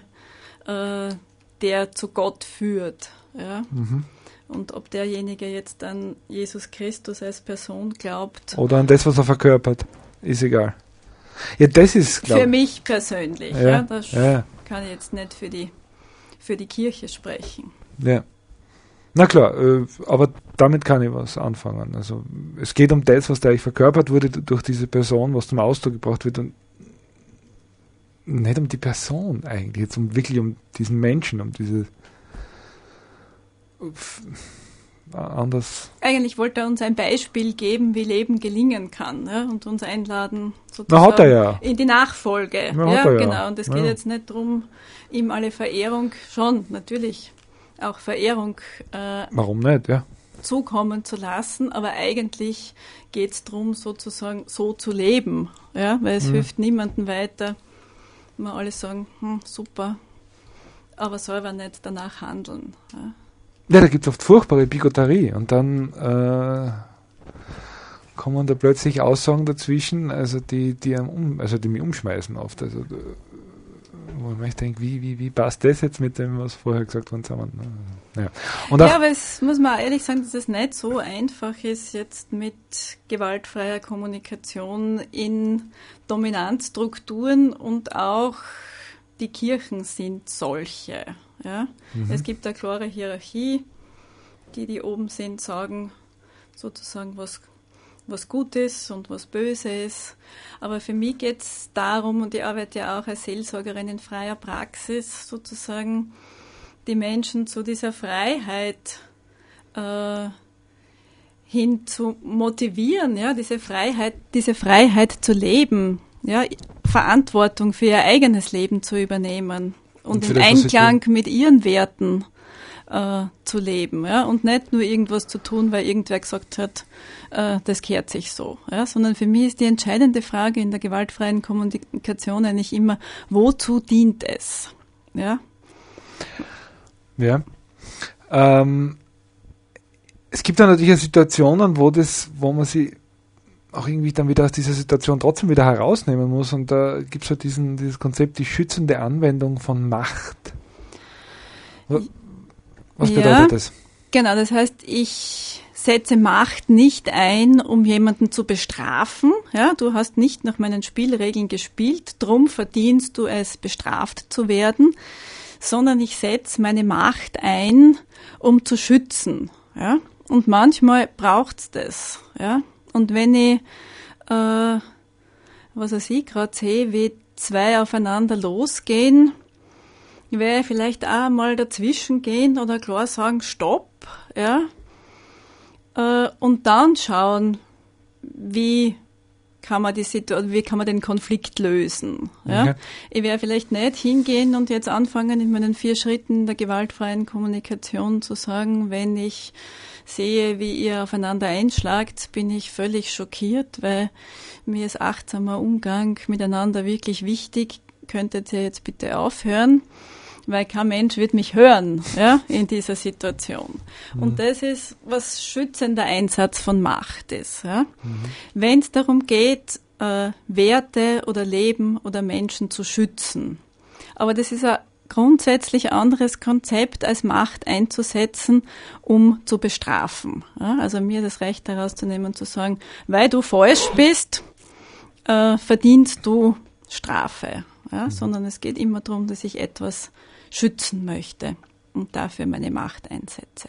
[SPEAKER 3] der zu Gott führt. Ja? Und ob derjenige jetzt an Jesus Christus als Person glaubt.
[SPEAKER 1] Oder an das, was er verkörpert, ist egal. Ja, das ist, glaube ich.
[SPEAKER 3] Für mich persönlich. Ja, das kann ich jetzt nicht für die Kirche sprechen.
[SPEAKER 1] Ja. Na klar, aber damit kann ich was anfangen. Also es geht um das, was da eigentlich verkörpert wurde durch diese Person, was zum Ausdruck gebracht wird und nicht um die Person eigentlich, jetzt wirklich um diesen Menschen, um diese anders.
[SPEAKER 3] Eigentlich wollte er uns ein Beispiel geben, wie Leben gelingen kann, ja, und uns einladen sozusagen
[SPEAKER 1] hat er ja.
[SPEAKER 3] In die Nachfolge.
[SPEAKER 1] Ja,
[SPEAKER 3] genau. Und es geht jetzt nicht darum, ihm alle Verehrung, schon natürlich auch Verehrung
[SPEAKER 1] warum nicht, ja,
[SPEAKER 3] zukommen zu lassen, aber eigentlich geht es darum, sozusagen so zu leben, ja, weil es hilft niemandem weiter, wenn alle sagen, super, aber selber nicht danach handeln. Ja,
[SPEAKER 1] da gibt es oft furchtbare Bigotterie und dann kommen da plötzlich Aussagen dazwischen, also die mich umschmeißen oft, also wo ich mir denke, wie passt das jetzt mit dem, was vorher gesagt worden ist? Ja. Und
[SPEAKER 3] ja, aber es muss man auch ehrlich sagen, dass es nicht so einfach ist, jetzt mit gewaltfreier Kommunikation in Dominanzstrukturen, und auch die Kirchen sind solche. Ja? Es gibt eine klare Hierarchie, die oben sind, sagen sozusagen, was gut ist und was böse ist. Aber für mich geht es darum, und ich arbeite ja auch als Seelsorgerin in freier Praxis, sozusagen die Menschen zu dieser Freiheit hin zu motivieren, ja, diese Freiheit zu leben, ja, Verantwortung für ihr eigenes Leben zu übernehmen und im Einklang mit ihren Werten zu leben, ja, und nicht nur irgendwas zu tun, weil irgendwer gesagt hat, das gehört sich so, ja, sondern für mich ist die entscheidende Frage in der gewaltfreien Kommunikation eigentlich immer, wozu dient es? Ja.
[SPEAKER 1] Ja. Es gibt dann natürlich Situationen, wo man sie auch irgendwie dann wieder aus dieser Situation trotzdem wieder herausnehmen muss, und da gibt es halt dieses Konzept, die schützende Anwendung von Macht. Was bedeutet das?
[SPEAKER 3] Genau, das heißt, ich setze Macht nicht ein, um jemanden zu bestrafen. Ja, du hast nicht nach meinen Spielregeln gespielt, drum verdienst du es, bestraft zu werden, sondern ich setze meine Macht ein, um zu schützen. Ja, und manchmal braucht's das. Ja, und wenn ich, gerade sehe, wie zwei aufeinander losgehen, werde ich vielleicht auch mal dazwischen gehen oder klar sagen, stopp, ja, und dann schauen, wie kann man den Konflikt lösen, ja. Okay. Ich werde vielleicht nicht hingehen und jetzt anfangen, in meinen 4 Schritten der gewaltfreien Kommunikation zu sagen, wenn ich sehe, wie ihr aufeinander einschlagt, bin ich völlig schockiert, weil mir ist achtsamer Umgang miteinander wirklich wichtig. Könntet ihr jetzt bitte aufhören, weil kein Mensch wird mich hören, ja, in dieser Situation. Und das ist, was schützender Einsatz von Macht ist. Ja. Wenn es darum geht, Werte oder Leben oder Menschen zu schützen. Aber das ist ein grundsätzlich anderes Konzept, als Macht einzusetzen, um zu bestrafen. Ja, also mir das Recht herauszunehmen, zu sagen, weil du falsch bist, verdienst du Strafe. Ja, sondern es geht immer darum, dass ich etwas schützen möchte und dafür meine Macht einsetze.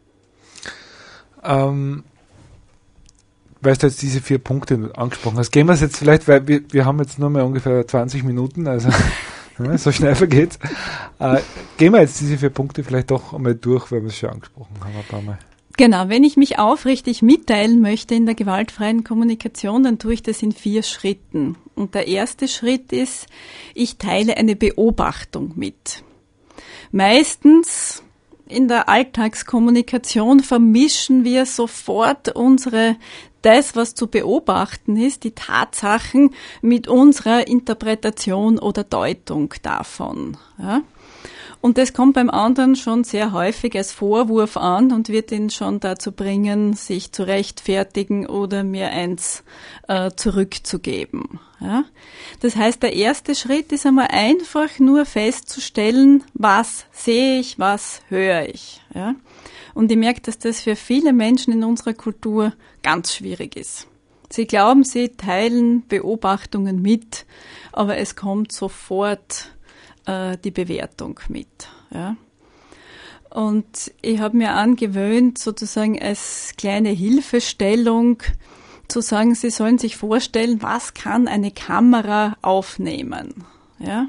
[SPEAKER 1] Weil du jetzt diese 4 Punkte angesprochen hast, gehen wir es jetzt vielleicht, weil wir haben jetzt nur mehr ungefähr 20 Minuten, also so schnell vergeht's. Gehen wir jetzt diese 4 Punkte vielleicht doch einmal durch, weil wir es schon angesprochen haben ein paar Mal.
[SPEAKER 3] Genau, wenn ich mich aufrichtig mitteilen möchte in der gewaltfreien Kommunikation, dann tue ich das in 4 Schritten. Und der erste Schritt ist, ich teile eine Beobachtung mit. Meistens in der Alltagskommunikation vermischen wir sofort das, was zu beobachten ist, die Tatsachen mit unserer Interpretation oder Deutung davon. Ja? Und das kommt beim anderen schon sehr häufig als Vorwurf an und wird ihn schon dazu bringen, sich zu rechtfertigen oder mir eins zurückzugeben. Ja? Das heißt, der erste Schritt ist einmal einfach nur festzustellen, was sehe ich, was höre ich. Ja? Und ich merke, dass das für viele Menschen in unserer Kultur ganz schwierig ist. Sie glauben, sie teilen Beobachtungen mit, aber es kommt sofort die Bewertung mit. Ja. Und ich habe mir angewöhnt, sozusagen als kleine Hilfestellung zu sagen, Sie sollen sich vorstellen, was kann eine Kamera aufnehmen. Ja.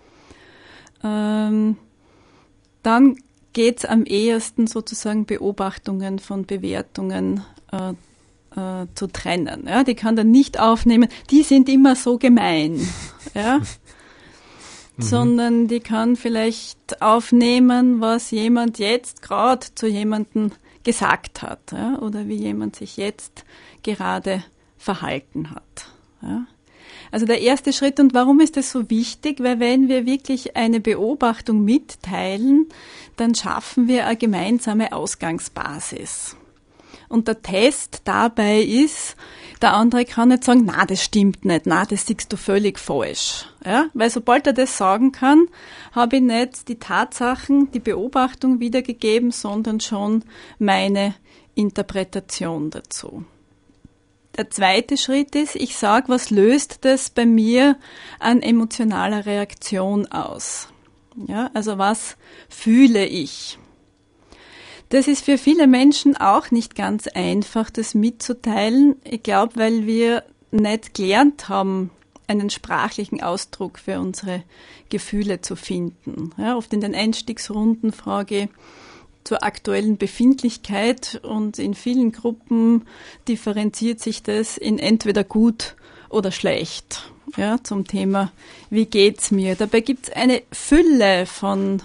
[SPEAKER 3] Dann geht es am ehesten sozusagen Beobachtungen von Bewertungen zu trennen. Ja. Die kann dann nicht aufnehmen, die sind immer so gemein. Ja. Sondern die kann vielleicht aufnehmen, was jemand jetzt gerade zu jemandem gesagt hat, ja, oder wie jemand sich jetzt gerade verhalten hat. Ja. Also der erste Schritt, und warum ist das so wichtig? Weil wenn wir wirklich eine Beobachtung mitteilen, dann schaffen wir eine gemeinsame Ausgangsbasis. Und der Test dabei ist, der andere kann nicht sagen, na, das stimmt nicht, na, das siehst du völlig falsch. Ja? Weil sobald er das sagen kann, habe ich nicht die Tatsachen, die Beobachtung wiedergegeben, sondern schon meine Interpretation dazu. Der zweite Schritt ist, ich sage, was löst das bei mir an emotionaler Reaktion aus? Ja, also was fühle ich? Das ist für viele Menschen auch nicht ganz einfach, das mitzuteilen. Ich glaube, weil wir nicht gelernt haben, einen sprachlichen Ausdruck für unsere Gefühle zu finden. Ja, oft in den Einstiegsrunden frage ich zur aktuellen Befindlichkeit und in vielen Gruppen differenziert sich das in entweder gut oder schlecht. Ja, zum Thema, wie geht's mir? Dabei gibt's eine Fülle von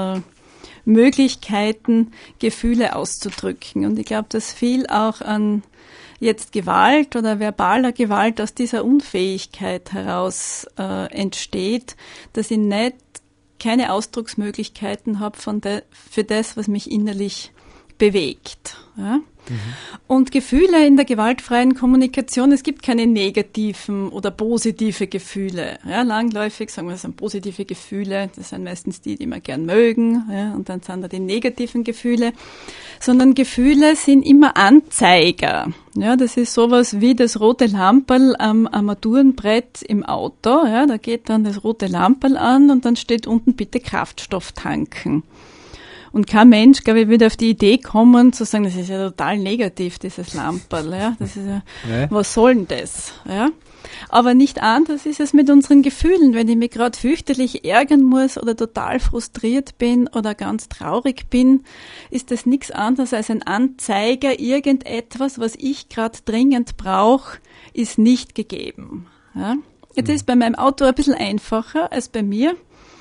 [SPEAKER 3] Möglichkeiten, Gefühle auszudrücken. Und ich glaube, dass viel auch an jetzt Gewalt oder verbaler Gewalt aus dieser Unfähigkeit heraus entsteht, dass ich keine Ausdrucksmöglichkeiten habe für das, was mich innerlich bewegt. Ja? Und Gefühle in der gewaltfreien Kommunikation, es gibt keine negativen oder positive Gefühle. Ja, langläufig sagen wir, das sind positive Gefühle, das sind meistens die wir gern mögen, ja, und dann sind da die negativen Gefühle. Sondern Gefühle sind immer Anzeiger. Ja, das ist sowas wie das rote Lamperl am Armaturenbrett im Auto. Ja, da geht dann das rote Lamperl an und dann steht unten bitte Kraftstoff tanken. Und kein Mensch, glaube ich, würde auf die Idee kommen, zu sagen, das ist ja total negativ, dieses Lamperl. Ja? Das ist ja, was soll denn das? Ja? Aber nicht anders ist es mit unseren Gefühlen. Wenn ich mich gerade fürchterlich ärgern muss oder total frustriert bin oder ganz traurig bin, ist das nichts anderes als ein Anzeiger. Irgendetwas, was ich gerade dringend brauche, ist nicht gegeben. Ja? Jetzt ist bei meinem Auto ein bisschen einfacher als bei mir,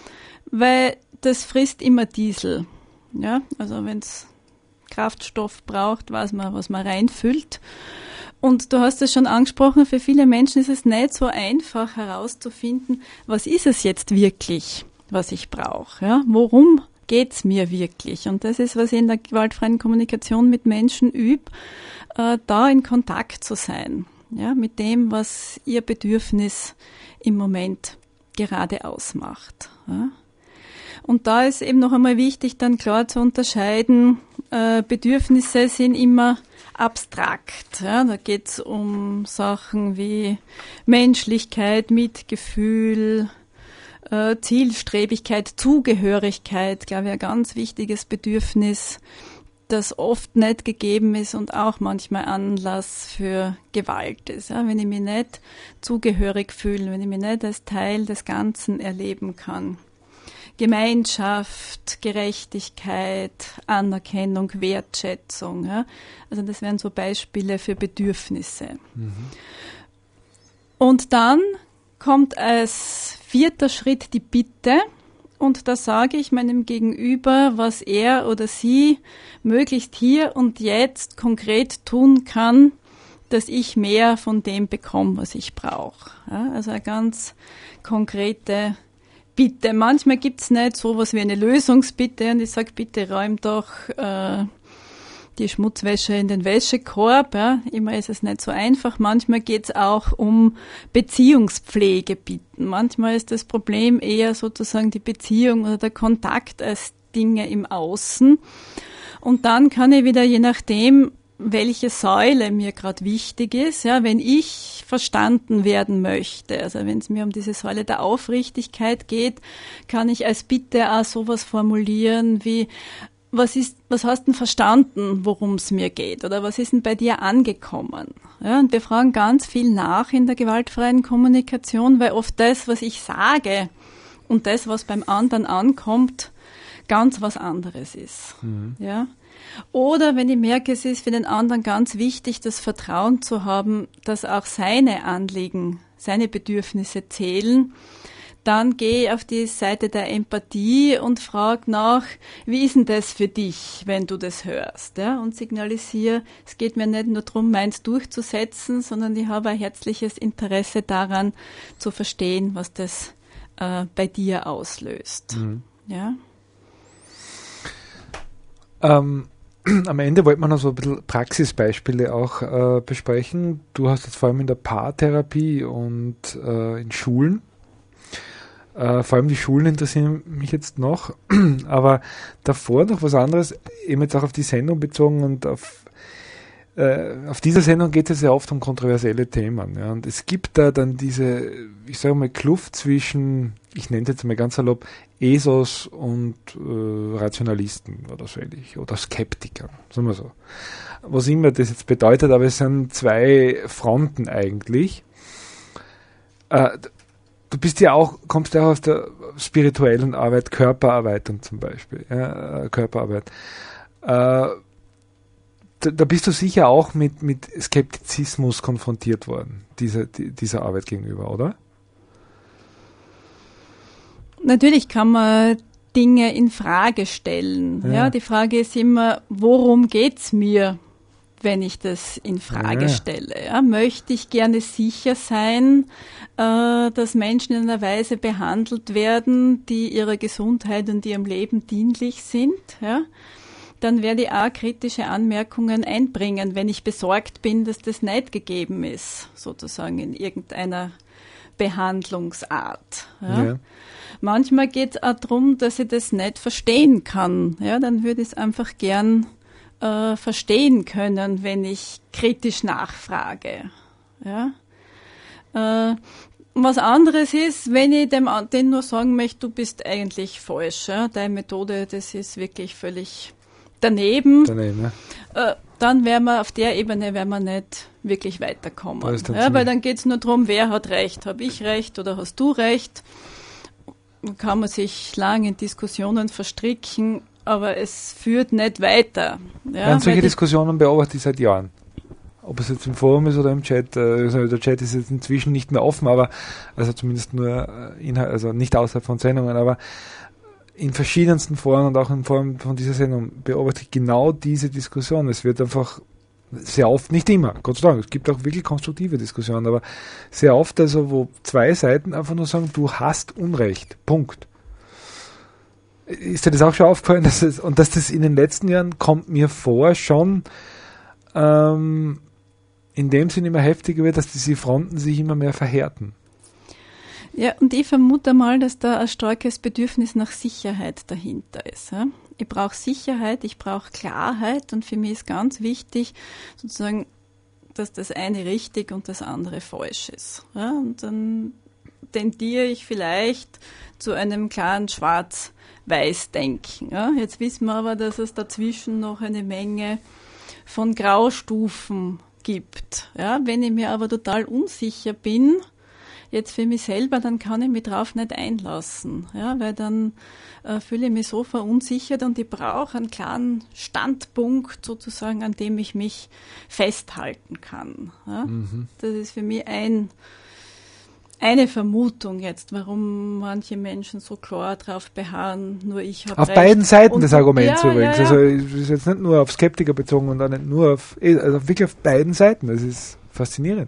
[SPEAKER 3] weil das frisst immer Diesel. Ja, also wenn es Kraftstoff braucht, weiß man, was man reinfüllt. Und du hast es schon angesprochen, für viele Menschen ist es nicht so einfach herauszufinden, was ist es jetzt wirklich, was ich brauche. Ja? Worum geht's mir wirklich? Und das ist, was ich in der gewaltfreien Kommunikation mit Menschen übe, da in Kontakt zu sein, ja, mit dem, was ihr Bedürfnis im Moment gerade ausmacht. Ja? Und da ist eben noch einmal wichtig, dann klar zu unterscheiden, Bedürfnisse sind immer abstrakt. Ja? Da geht es um Sachen wie Menschlichkeit, Mitgefühl, Zielstrebigkeit, Zugehörigkeit, glaube ich, ein ganz wichtiges Bedürfnis, das oft nicht gegeben ist und auch manchmal Anlass für Gewalt ist. Ja? Wenn ich mich nicht zugehörig fühle, wenn ich mich nicht als Teil des Ganzen erleben kann. Gemeinschaft, Gerechtigkeit, Anerkennung, Wertschätzung. Ja? Also das wären so Beispiele für Bedürfnisse. Und dann kommt als vierter Schritt die Bitte. Und da sage ich meinem Gegenüber, was er oder sie möglichst hier und jetzt konkret tun kann, dass ich mehr von dem bekomme, was ich brauche. Ja? Also eine ganz konkrete Bitte. Manchmal gibt's nicht sowas wie eine Lösungsbitte und ich sage, bitte räum doch die Schmutzwäsche in den Wäschekorb. Ja. Immer ist es nicht so einfach. Manchmal geht's auch um Beziehungspflegebitten. Manchmal ist das Problem eher sozusagen die Beziehung oder der Kontakt als Dinge im Außen. Und dann kann ich wieder, je nachdem, welche Säule mir gerade wichtig ist, ja, wenn ich verstanden werden möchte, also wenn es mir um diese Säule der Aufrichtigkeit geht, kann ich als Bitte auch sowas formulieren wie, was hast denn verstanden, worum es mir geht, oder was ist denn bei dir angekommen? Ja, und wir fragen ganz viel nach in der gewaltfreien Kommunikation, weil oft das, was ich sage und das, was beim anderen ankommt, ganz was anderes ist. Ja. Oder wenn ich merke, es ist für den anderen ganz wichtig, das Vertrauen zu haben, dass auch seine Anliegen, seine Bedürfnisse zählen, dann gehe ich auf die Seite der Empathie und frage nach, wie ist denn das für dich, wenn du das hörst? Ja? Und signalisiere, es geht mir nicht nur darum, meins durchzusetzen, sondern ich habe ein herzliches Interesse daran, zu verstehen, was das bei dir auslöst. Ja?
[SPEAKER 1] am Ende wollte man noch so ein bisschen Praxisbeispiele auch besprechen. Du hast jetzt vor allem in der Paartherapie und in Schulen, vor allem die Schulen interessieren mich jetzt noch, aber davor noch was anderes, eben jetzt auch auf die Sendung bezogen und auf dieser Sendung geht es ja oft um kontroversielle Themen. Ja, und es gibt da dann diese, ich sage mal, Kluft zwischen, ich nenne es jetzt mal ganz salopp, Esos und Rationalisten oder so ähnlich, oder Skeptiker, sagen wir so. Was immer das jetzt bedeutet, aber es sind zwei Fronten eigentlich. Du bist ja auch, kommst ja auch aus der spirituellen Arbeit, Körperarbeitung zum Beispiel, ja, Körperarbeit. Da bist du sicher auch mit Skeptizismus konfrontiert worden, dieser Arbeit gegenüber, oder?
[SPEAKER 3] Natürlich kann man Dinge in Frage stellen. Ja, die Frage ist immer, worum geht's mir, wenn ich das in Frage stelle? Ja, möchte ich gerne sicher sein, dass Menschen in einer Weise behandelt werden, die ihrer Gesundheit und ihrem Leben dienlich sind? Ja? Dann werde ich auch kritische Anmerkungen einbringen, wenn ich besorgt bin, dass das nicht gegeben ist, sozusagen in irgendeiner Behandlungsart. Ja. Ja. Manchmal geht es auch darum, dass ich das nicht verstehen kann. Ja, dann würde ich es einfach gern verstehen können, wenn ich kritisch nachfrage. Ja. Was anderes ist, wenn ich den nur sagen möchte, du bist eigentlich falsch. Ja. Deine Methode, das ist wirklich völlig daneben, ja. Dann werden wir auf der Ebene nicht wirklich weiterkommen. Ja, weil dann geht es nur darum, wer hat Recht. Habe ich Recht oder hast du Recht? Dann kann man sich lange in Diskussionen verstricken, aber es führt nicht weiter. Ja,
[SPEAKER 1] und solche Diskussionen beobachte ich seit Jahren. Ob es jetzt im Forum ist oder im Chat. Also der Chat ist jetzt inzwischen nicht mehr offen, aber also zumindest nur Inhalt, also nicht außerhalb von Sendungen, aber in verschiedensten Foren und auch in Form von dieser Sendung beobachte ich genau diese Diskussion. Es wird einfach sehr oft, nicht immer, Gott sei Dank, es gibt auch wirklich konstruktive Diskussionen, aber sehr oft also, wo zwei Seiten einfach nur sagen, du hast Unrecht, Punkt. Ist dir das auch schon aufgefallen, dass das in den letzten Jahren, kommt mir vor, schon in dem Sinn immer heftiger wird, dass diese Fronten sich immer mehr verhärten.
[SPEAKER 3] Ja, und ich vermute mal, dass da ein starkes Bedürfnis nach Sicherheit dahinter ist. Ja? Ich brauche Sicherheit, ich brauche Klarheit und für mich ist ganz wichtig, sozusagen, dass das eine richtig und das andere falsch ist. Ja? Und dann tendiere ich vielleicht zu einem klaren Schwarz-Weiß-Denken. Ja? Jetzt wissen wir aber, dass es dazwischen noch eine Menge von Graustufen gibt. Ja? Wenn ich mir aber total unsicher bin, jetzt für mich selber, dann kann ich mich drauf nicht einlassen, ja, weil dann fühle ich mich so verunsichert und ich brauche einen klaren Standpunkt sozusagen, an dem ich mich festhalten kann. Ja. Das ist für mich eine Vermutung jetzt, warum manche Menschen so klar drauf beharren, nur ich habe
[SPEAKER 1] Auf
[SPEAKER 3] Recht.
[SPEAKER 1] Beiden Seiten des Arguments
[SPEAKER 3] ja,
[SPEAKER 1] übrigens.
[SPEAKER 3] Ja, ja.
[SPEAKER 1] Also es ist jetzt nicht nur auf Skeptiker bezogen und auch nicht nur auf, also wirklich auf beiden Seiten. Das ist faszinierend.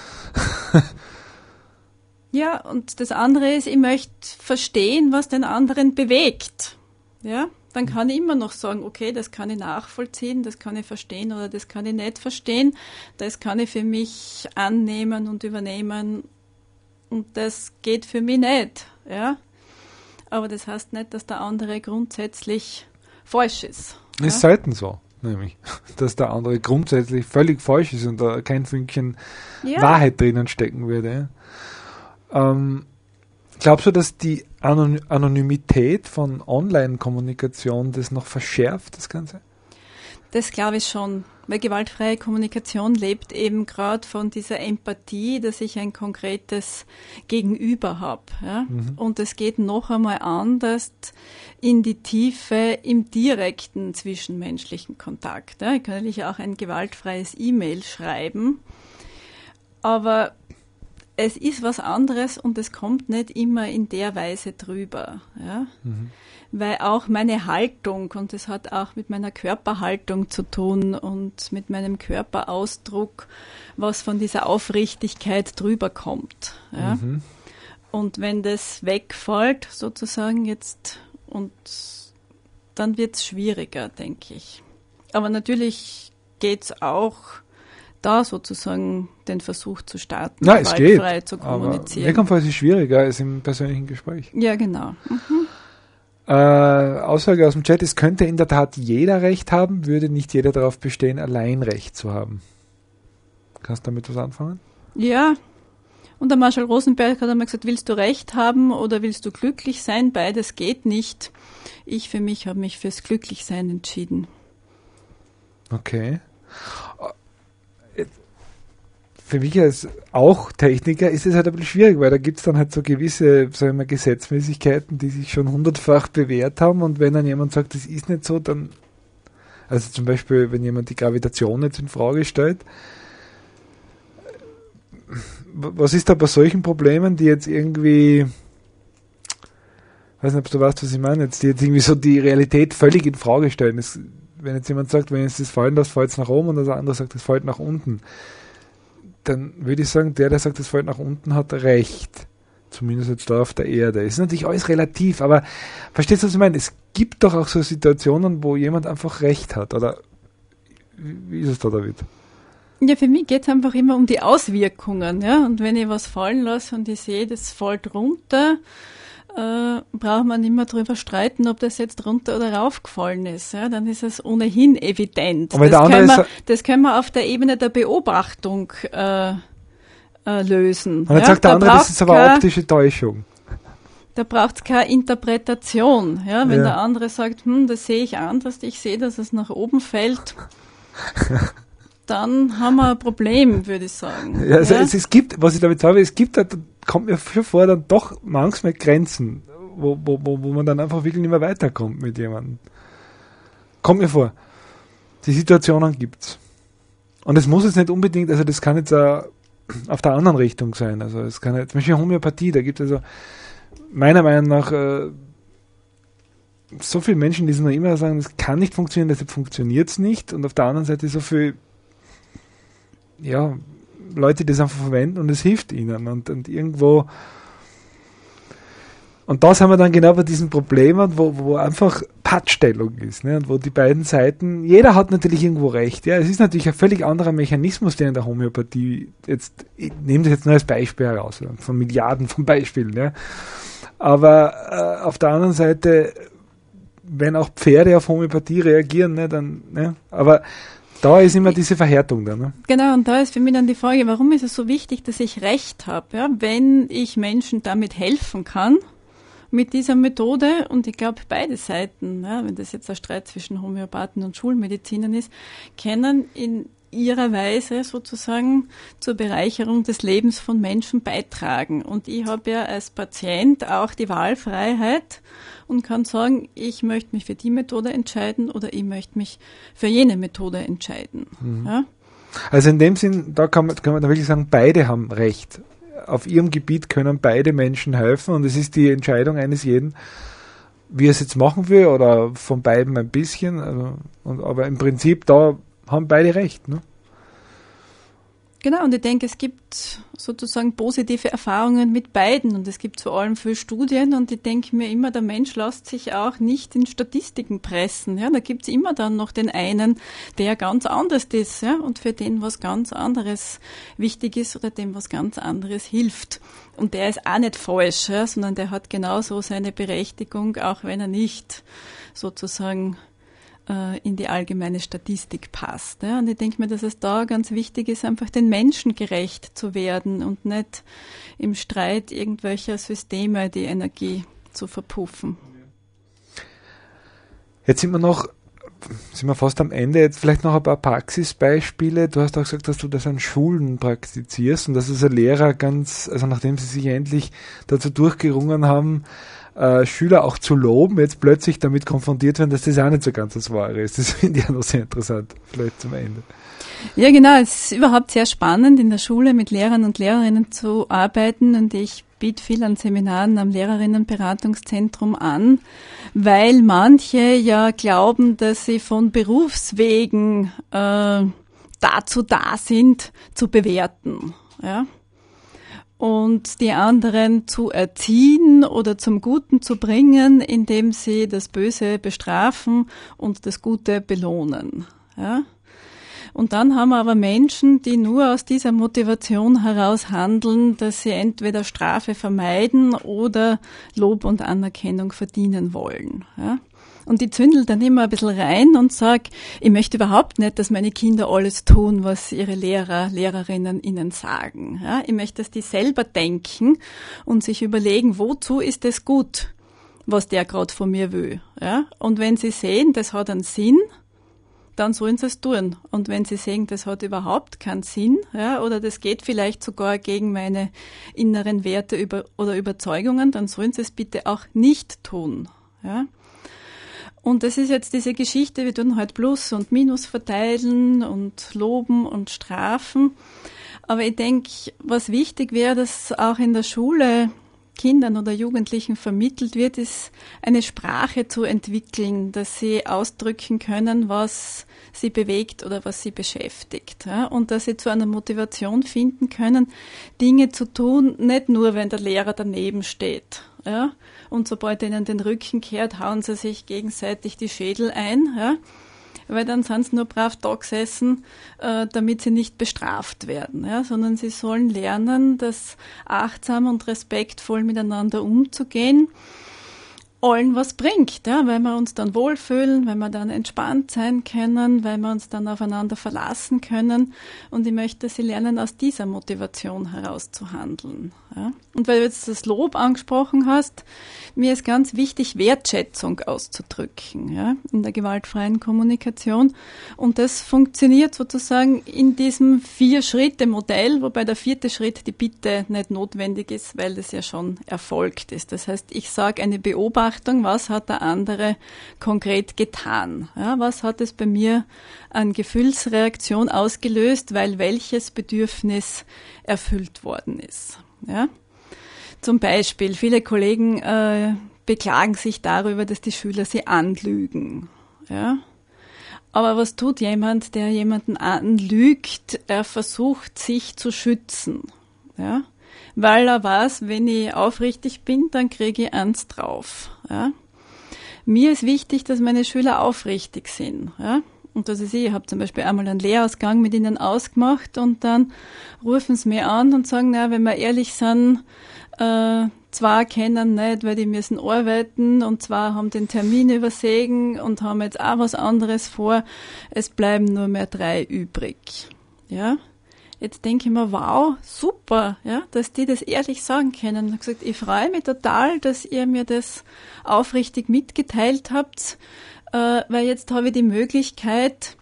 [SPEAKER 3] Ja, und das andere ist, ich möchte verstehen, was den anderen bewegt. Ja, dann kann ich immer noch sagen, okay, das kann ich nachvollziehen, das kann ich verstehen oder das kann ich nicht verstehen. Das kann ich für mich annehmen und übernehmen und das geht für mich nicht. Ja, aber das heißt nicht, dass der andere grundsätzlich falsch ist.
[SPEAKER 1] Ja? Ist selten so, nämlich, dass der andere grundsätzlich völlig falsch ist und da kein Fünkchen Wahrheit drinnen stecken würde. Ja? Glaubst du, dass die Anonymität von Online-Kommunikation das noch verschärft, das Ganze?
[SPEAKER 3] Das glaube ich schon, weil gewaltfreie Kommunikation lebt eben gerade von dieser Empathie, dass ich ein konkretes Gegenüber habe. Ja? Und es geht noch einmal anders in die Tiefe im direkten zwischenmenschlichen Kontakt. Ja? Ich kann natürlich auch ein gewaltfreies E-Mail schreiben, aber es ist was anderes und es kommt nicht immer in der Weise drüber. Ja? Weil auch meine Haltung, und das hat auch mit meiner Körperhaltung zu tun und mit meinem Körperausdruck, was von dieser Aufrichtigkeit drüber kommt. Ja? Und wenn das wegfällt, sozusagen jetzt, und dann wird es schwieriger, denke ich. Aber natürlich geht's auch da sozusagen den Versuch zu starten,
[SPEAKER 1] Es geht,
[SPEAKER 3] gewaltfrei zu kommunizieren.
[SPEAKER 1] Aber Wehrkampf ist schwieriger als im persönlichen Gespräch.
[SPEAKER 3] Ja, genau.
[SPEAKER 1] Aussage aus dem Chat, es könnte in der Tat jeder Recht haben, würde nicht jeder darauf bestehen, allein Recht zu haben. Kannst du damit was anfangen?
[SPEAKER 3] Ja, und der Marshall Rosenberg hat einmal gesagt, willst du Recht haben oder willst du glücklich sein? Beides geht nicht. Ich für mich habe mich fürs Glücklichsein entschieden.
[SPEAKER 1] Okay. Für mich als auch Techniker ist es halt ein bisschen schwierig, weil da gibt es dann halt so gewisse, sagen wir, Gesetzmäßigkeiten, die sich schon 100-fach bewährt haben, und wenn dann jemand sagt, das ist nicht so, dann, also zum Beispiel, wenn jemand die Gravitation jetzt in Frage stellt, was ist da bei solchen Problemen, die jetzt irgendwie, weiß nicht, ob du weißt, was ich meine, die jetzt irgendwie so die Realität völlig in Frage stellen. Wenn jetzt jemand sagt, wenn jetzt das fallen lässt, fällt es nach oben, und das andere sagt, es fällt nach unten, dann würde ich sagen, der sagt, es fällt nach unten, hat recht. Zumindest jetzt da auf der Erde. Es ist natürlich alles relativ, aber verstehst du, was ich meine? Es gibt doch auch so Situationen, wo jemand einfach recht hat, oder wie ist es da, David?
[SPEAKER 3] Ja, für mich geht es einfach immer um die Auswirkungen, ja. Und wenn ich was fallen lasse und ich sehe, das fällt runter, braucht man nicht mehr drüber streiten, ob das jetzt runter oder raufgefallen ist. Ja? Dann ist es ohnehin evident. Das können wir auf der Ebene der Beobachtung lösen.
[SPEAKER 1] Und jetzt sagt der andere, das ist aber optische Täuschung.
[SPEAKER 3] Da braucht es keine Interpretation. Ja? Wenn der andere sagt, das sehe ich anders, ich sehe, dass es nach oben fällt, dann haben wir ein Problem, würde ich sagen.
[SPEAKER 1] Ja, also es gibt, was ich damit sage, da kommt mir schon vor, dann doch manchmal Grenzen, wo man dann einfach wirklich nicht mehr weiterkommt mit jemandem. Kommt mir vor. Die Situationen gibt's. Und es muss jetzt nicht unbedingt, also das kann jetzt auch auf der anderen Richtung sein. Also es kann jetzt, zum Beispiel Homöopathie, da gibt es also meiner Meinung nach so viele Menschen, die es noch immer sagen, das kann nicht funktionieren, deshalb funktioniert es nicht. Und auf der anderen Seite so viel Leute, die das einfach verwenden und es hilft ihnen. Und irgendwo, und da sind wir dann genau bei diesen Problemen, wo einfach Pattstellung ist, ne? Und wo die beiden Seiten, jeder hat natürlich irgendwo recht. Ja? Es ist natürlich ein völlig anderer Mechanismus, der in der Homöopathie jetzt, ich nehme das jetzt nur als Beispiel heraus, von Milliarden von Beispielen. Ja? Aber auf der anderen Seite, wenn auch Pferde auf Homöopathie reagieren, ne, dann, ne? Aber da ist immer diese Verhärtung da. Ne?
[SPEAKER 3] Genau, und da ist für mich dann die Frage, warum ist es so wichtig, dass ich Recht habe, ja? Wenn ich Menschen damit helfen kann, mit dieser Methode, und ich glaube, beide Seiten, ja, wenn das jetzt ein Streit zwischen Homöopathen und Schulmedizinern ist, können in ihrer Weise sozusagen zur Bereicherung des Lebens von Menschen beitragen. Und ich habe ja als Patient auch die Wahlfreiheit und kann sagen, ich möchte mich für die Methode entscheiden oder ich möchte mich für jene Methode entscheiden. Mhm. Ja?
[SPEAKER 1] Also in dem Sinn, da kann man da wirklich sagen, beide haben Recht. Auf ihrem Gebiet können beide Menschen helfen, und es ist die Entscheidung eines jeden, wie er es jetzt machen will, oder von beiden ein bisschen. Also, aber im Prinzip, da haben beide recht. Ne?
[SPEAKER 3] Genau, und ich denke, es gibt sozusagen positive Erfahrungen mit beiden, und es gibt vor allem viele Studien, und ich denke mir immer, der Mensch lässt sich auch nicht in Statistiken pressen. Ja? Da gibt es immer dann noch den einen, der ganz anders ist, ja? Und für den was ganz anderes wichtig ist oder dem was ganz anderes hilft. Und der ist auch nicht falsch, ja? Sondern der hat genauso seine Berechtigung, auch wenn er nicht sozusagen in die allgemeine Statistik passt. Ja? Und ich denke mir, dass es da ganz wichtig ist, einfach den Menschen gerecht zu werden und nicht im Streit irgendwelcher Systeme die Energie zu verpuffen.
[SPEAKER 1] Jetzt sind wir fast am Ende. Jetzt vielleicht noch ein paar Praxisbeispiele. Du hast auch gesagt, dass du das an Schulen praktizierst und dass es ein Lehrer also nachdem sie sich endlich dazu durchgerungen haben, Schüler auch zu loben, jetzt plötzlich damit konfrontiert werden, dass das auch nicht so ganz das Wahre ist. Das finde ich auch noch sehr interessant, vielleicht zum Ende.
[SPEAKER 3] Ja, genau. Es ist überhaupt sehr spannend, in der Schule mit Lehrern und Lehrerinnen zu arbeiten, und ich biete viel an Seminaren am Lehrerinnenberatungszentrum an, weil manche ja glauben, dass sie von Berufswegen dazu da sind, zu bewerten. Ja? Und die anderen zu erziehen oder zum Guten zu bringen, indem sie das Böse bestrafen und das Gute belohnen. Ja? Und dann haben wir aber Menschen, die nur aus dieser Motivation heraus handeln, dass sie entweder Strafe vermeiden oder Lob und Anerkennung verdienen wollen. Ja? Und die zündelt dann immer ein bisschen rein und sagt, ich möchte überhaupt nicht, dass meine Kinder alles tun, was ihre Lehrer, Lehrerinnen ihnen sagen. Ja? Ich möchte, dass die selber denken und sich überlegen, wozu ist es gut, was der gerade von mir will. Ja? Und wenn sie sehen, das hat einen Sinn, dann sollen sie es tun. Und wenn sie sehen, das hat überhaupt keinen Sinn, ja, oder das geht vielleicht sogar gegen meine inneren Werte oder Überzeugungen, dann sollen sie es bitte auch nicht tun. Ja. Und das ist jetzt diese Geschichte, wir tun halt Plus und Minus verteilen und loben und strafen. Aber ich denke, was wichtig wäre, dass auch in der Schule Kindern oder Jugendlichen vermittelt wird, ist eine Sprache zu entwickeln, dass sie ausdrücken können, was sie bewegt oder was sie beschäftigt. Ja? Und dass sie zu einer Motivation finden können, Dinge zu tun, nicht nur, wenn der Lehrer daneben steht. Ja? Und sobald ihnen den Rücken kehrt, hauen sie sich gegenseitig die Schädel ein, ja? Weil dann sind sie nur brav da gesessen, damit sie nicht bestraft werden, ja, sondern sie sollen lernen, das achtsam und respektvoll miteinander umzugehen, allen was bringt, ja, weil wir uns dann wohlfühlen, weil wir dann entspannt sein können, weil wir uns dann aufeinander verlassen können. Und ich möchte, dass sie lernen, aus dieser Motivation heraus zu handeln. Ja. Und weil du jetzt das Lob angesprochen hast, mir ist ganz wichtig, Wertschätzung auszudrücken, ja, in der gewaltfreien Kommunikation. Und das funktioniert sozusagen in diesem 4-Schritte-Modell, wobei der 4. Schritt die Bitte nicht notwendig ist, weil das ja schon erfolgt ist. Das heißt, ich sage eine Beobachtung, was hat der andere konkret getan? Ja, was hat es bei mir an Gefühlsreaktion ausgelöst, weil welches Bedürfnis erfüllt worden ist? Ja? Zum Beispiel, viele Kollegen beklagen sich darüber, dass die Schüler sie anlügen. Ja? Aber was tut jemand, der jemanden anlügt? Er versucht, sich zu schützen. Ja? Weil er weiß, wenn ich aufrichtig bin, dann kriege ich eins drauf. Ja? Mir ist wichtig, dass meine Schüler aufrichtig sind. Ja? Und das ist ich habe zum Beispiel einmal einen Lehrausgang mit ihnen ausgemacht und dann rufen sie mir an und sagen, na, wenn wir ehrlich sind, zwei kennen nicht, weil die müssen arbeiten und zwei haben den Termin übersehen und haben jetzt auch was anderes vor. Es bleiben nur mehr 3 übrig. Ja? Jetzt denke ich mir, wow, super, ja, dass die das ehrlich sagen können. Ich habe gesagt, ich freue mich total, dass ihr mir das aufrichtig mitgeteilt habt, weil jetzt habe ich die Möglichkeit,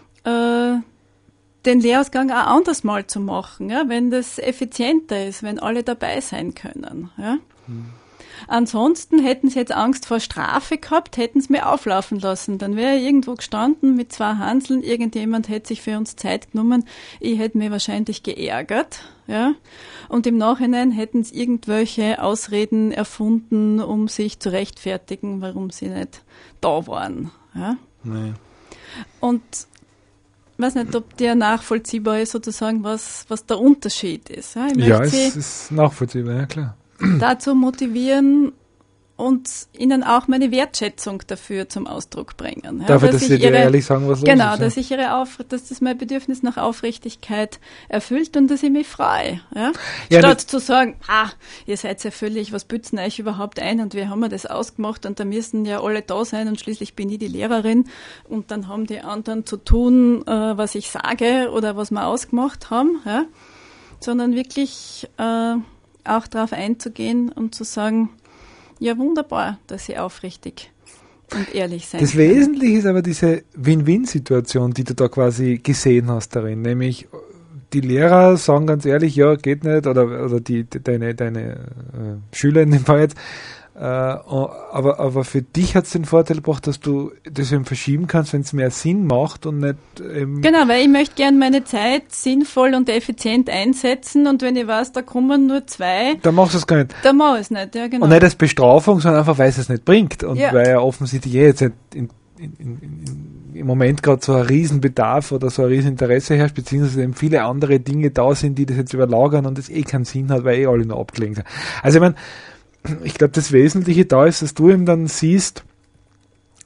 [SPEAKER 3] den Lehrausgang auch anders mal zu machen, ja, wenn das effizienter ist, wenn alle dabei sein können. Ja. Ansonsten hätten sie jetzt Angst vor Strafe gehabt, hätten sie mir auflaufen lassen. Dann wäre ich irgendwo gestanden mit 2 Hanseln, irgendjemand hätte sich für uns Zeit genommen, ich hätte mich wahrscheinlich geärgert. Ja. Und im Nachhinein hätten sie irgendwelche Ausreden erfunden, um sich zu rechtfertigen, warum sie nicht da waren. Ja.
[SPEAKER 1] Nee.
[SPEAKER 3] Und ich weiß nicht, ob der nachvollziehbar ist, sozusagen, was der Unterschied ist. Ja,
[SPEAKER 1] es ist nachvollziehbar, ja klar.
[SPEAKER 3] Dazu motivieren und ihnen auch meine Wertschätzung dafür zum Ausdruck bringen. Ja,
[SPEAKER 1] dafür, dass sie dir ehrlich sagen, was los ist.
[SPEAKER 3] Genau, dass das mein Bedürfnis nach Aufrichtigkeit erfüllt und dass ich mich freue. Ja? Statt zu sagen, ihr seid ja völlig, was bützen euch überhaupt ein und wir haben das ausgemacht und da müssen ja alle da sein und schließlich bin ich die Lehrerin und dann haben die anderen zu tun, was ich sage oder was wir ausgemacht haben. Ja? Sondern wirklich auch darauf einzugehen und zu sagen, ja, wunderbar, dass Sie aufrichtig und ehrlich sein
[SPEAKER 1] Das können. Wesentliche ist aber diese Win-Win-Situation, die du da quasi gesehen hast darin, nämlich die Lehrer sagen ganz ehrlich, ja, geht nicht, oder deine Schüler in dem Fall jetzt, aber für dich hat es den Vorteil gebracht, dass du das eben verschieben kannst, wenn es mehr Sinn macht und nicht
[SPEAKER 3] Genau, weil ich möchte gerne meine Zeit sinnvoll und effizient einsetzen und wenn ich weiß, da kommen nur 2...
[SPEAKER 1] Dann machst du es gar nicht.
[SPEAKER 3] Dann mach ich es nicht, ja genau.
[SPEAKER 1] Und nicht als Bestrafung, sondern einfach, weil es es nicht bringt und weil ja offensichtlich jetzt im Moment gerade so ein Riesenbedarf oder so ein Rieseninteresse herrscht, beziehungsweise eben viele andere Dinge da sind, die das jetzt überlagern und es keinen Sinn hat, weil alle nur abgelenkt sind. Also ich meine, ich glaube, das Wesentliche da ist, dass du eben dann siehst,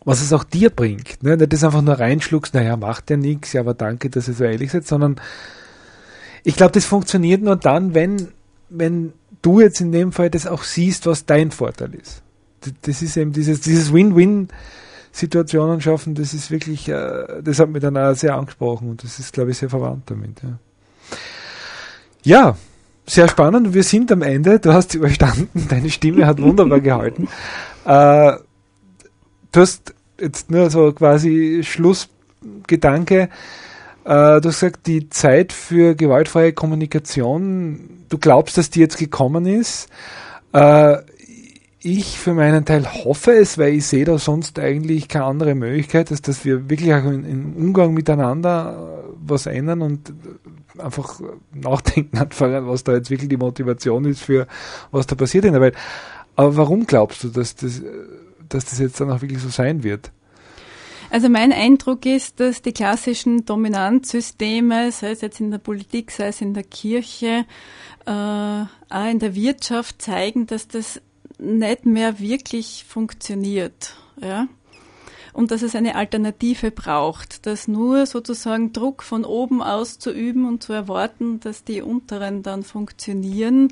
[SPEAKER 1] was es auch dir bringt. Ne? Nicht das einfach nur reinschluckst, naja, macht ja nichts, ja, aber danke, dass ihr so ehrlich seid, sondern ich glaube, das funktioniert nur dann, wenn du jetzt in dem Fall das auch siehst, was dein Vorteil ist. Das ist eben dieses Win-Win-Situationen schaffen, das ist wirklich, das hat mich dann auch sehr angesprochen und das ist, glaube ich, sehr verwandt damit. Ja, sehr spannend. Wir sind am Ende. Du hast überstanden. Deine Stimme hat wunderbar gehalten. Du hast jetzt nur so quasi Schlussgedanke. Du hast gesagt, die Zeit für gewaltfreie Kommunikation, du glaubst, dass die jetzt gekommen ist. Ich für meinen Teil hoffe es, weil ich sehe da sonst eigentlich keine andere Möglichkeit, dass wir wirklich auch im Umgang miteinander was ändern und einfach nachdenken anfangen, was da jetzt wirklich die Motivation ist für was da passiert in der Welt. Aber warum glaubst du, dass das jetzt dann auch wirklich so sein wird?
[SPEAKER 3] Also mein Eindruck ist, dass die klassischen Dominanzsysteme, sei es jetzt in der Politik, sei es in der Kirche, auch in der Wirtschaft zeigen, dass das nicht mehr wirklich funktioniert, ja. Und dass es eine Alternative braucht, dass nur sozusagen Druck von oben aus zu üben und zu erwarten, dass die Unteren dann funktionieren,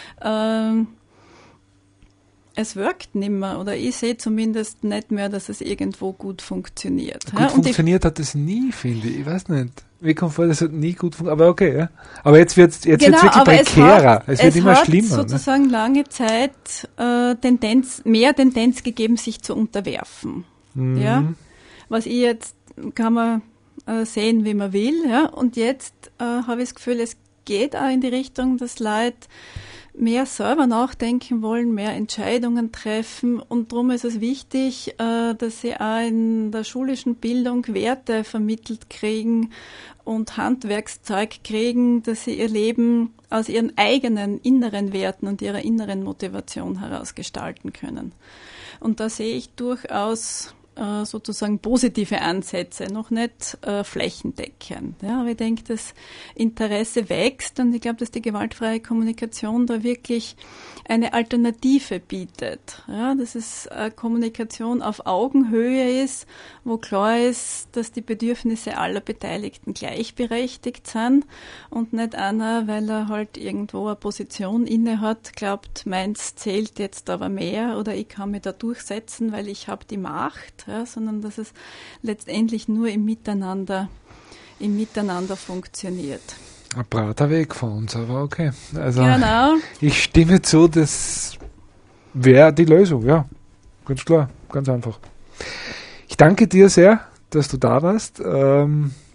[SPEAKER 3] es wirkt nicht mehr, oder ich sehe zumindest nicht mehr, dass es irgendwo gut funktioniert.
[SPEAKER 1] Gut funktioniert hat es nie, finde ich. Ich weiß nicht. Mir kommt vor, das hat nie gut funktioniert. Aber okay, ja. Aber jetzt wird's wirklich prekärer. Es wird immer schlimmer. Es hat
[SPEAKER 3] sozusagen lange Zeit mehr Tendenz gegeben, sich zu unterwerfen. Mhm. Ja. Was ich jetzt, kann man sehen, wie man will. Ja. Und jetzt habe ich das Gefühl, es geht auch in die Richtung, dass Leute mehr selber nachdenken wollen, mehr Entscheidungen treffen, und darum ist es wichtig, dass sie auch in der schulischen Bildung Werte vermittelt kriegen und Handwerkszeug kriegen, dass sie ihr Leben aus ihren eigenen inneren Werten und ihrer inneren Motivation heraus gestalten können. Und da sehe ich durchaus sozusagen positive Ansätze, noch nicht flächendeckend. Ja, aber ich denke, das Interesse wächst, und ich glaube, dass die gewaltfreie Kommunikation da wirklich eine Alternative bietet. Ja, dass es eine Kommunikation auf Augenhöhe ist, wo klar ist, dass die Bedürfnisse aller Beteiligten gleichberechtigt sind und nicht einer, weil er halt irgendwo eine Position inne hat, glaubt, meins zählt jetzt aber mehr oder ich kann mich da durchsetzen, weil ich habe die Macht. Ja, sondern dass es letztendlich nur im Miteinander funktioniert.
[SPEAKER 1] Ein breiter Weg von uns, aber okay. Also
[SPEAKER 3] genau.
[SPEAKER 1] Ich stimme zu, das wäre die Lösung, ja. Ganz klar, ganz einfach. Ich danke dir sehr, dass du da warst. War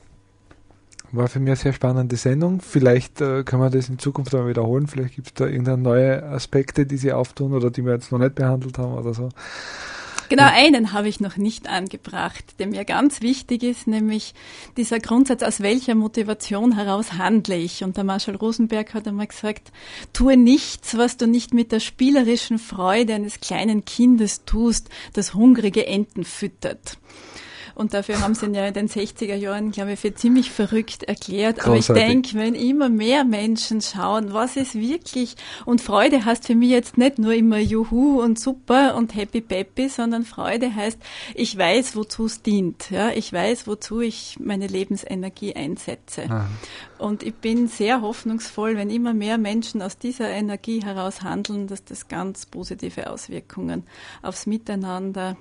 [SPEAKER 1] für mich eine sehr spannende Sendung. Vielleicht können wir das in Zukunft mal wiederholen. Vielleicht gibt es da irgendeine neue Aspekte, die sie auftun oder die wir jetzt noch nicht behandelt haben oder so.
[SPEAKER 3] Genau, einen habe ich noch nicht angebracht, der mir ganz wichtig ist, nämlich dieser Grundsatz, aus welcher Motivation heraus handle ich. Und der Marshall Rosenberg hat einmal gesagt, tue nichts, was du nicht mit der spielerischen Freude eines kleinen Kindes tust, das hungrige Enten füttert. Und dafür haben sie ihn ja in den 60er Jahren, glaube ich, für ziemlich verrückt erklärt. Großartig. Aber ich denke, wenn immer mehr Menschen schauen, was ist wirklich, und Freude heißt für mich jetzt nicht nur immer Juhu und super und Happy Peppy, sondern Freude heißt, ich weiß, wozu es dient. Ja, ich weiß, wozu ich meine Lebensenergie einsetze. Aha. Und ich bin sehr hoffnungsvoll, wenn immer mehr Menschen aus dieser Energie heraus handeln, dass das ganz positive Auswirkungen aufs Miteinander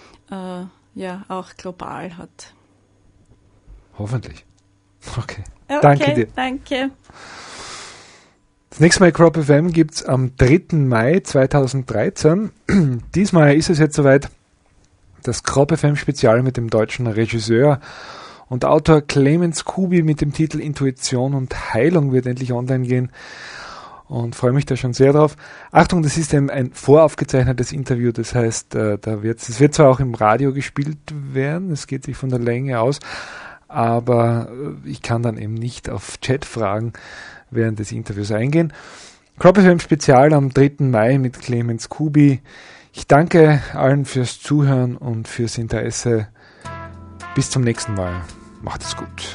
[SPEAKER 3] auch global hat.
[SPEAKER 1] Hoffentlich. Okay. Danke dir.
[SPEAKER 3] Danke.
[SPEAKER 1] Das nächste Mal Crop FM gibt es am 3. Mai 2013. Diesmal ist es jetzt soweit, das Crop FM Spezial mit dem deutschen Regisseur und Autor Clemens Kubi mit dem Titel Intuition und Heilung wird endlich online gehen. Und freue mich da schon sehr drauf. Achtung, das ist ein voraufgezeichnetes Interview, das heißt, es wird zwar auch im Radio gespielt werden, es geht sich von der Länge aus, aber ich kann dann eben nicht auf Chatfragen während des Interviews eingehen. Crop FM Spezial am 3. Mai mit Clemens Kubi. Ich danke allen fürs Zuhören und fürs Interesse. Bis zum nächsten Mal. Macht es gut.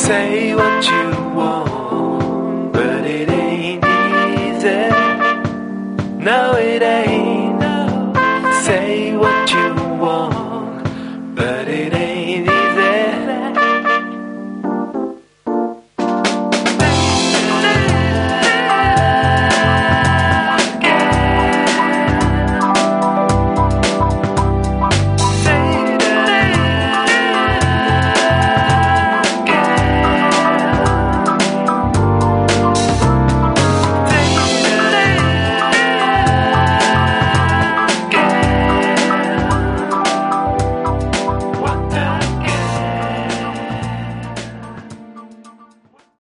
[SPEAKER 4] say what you want.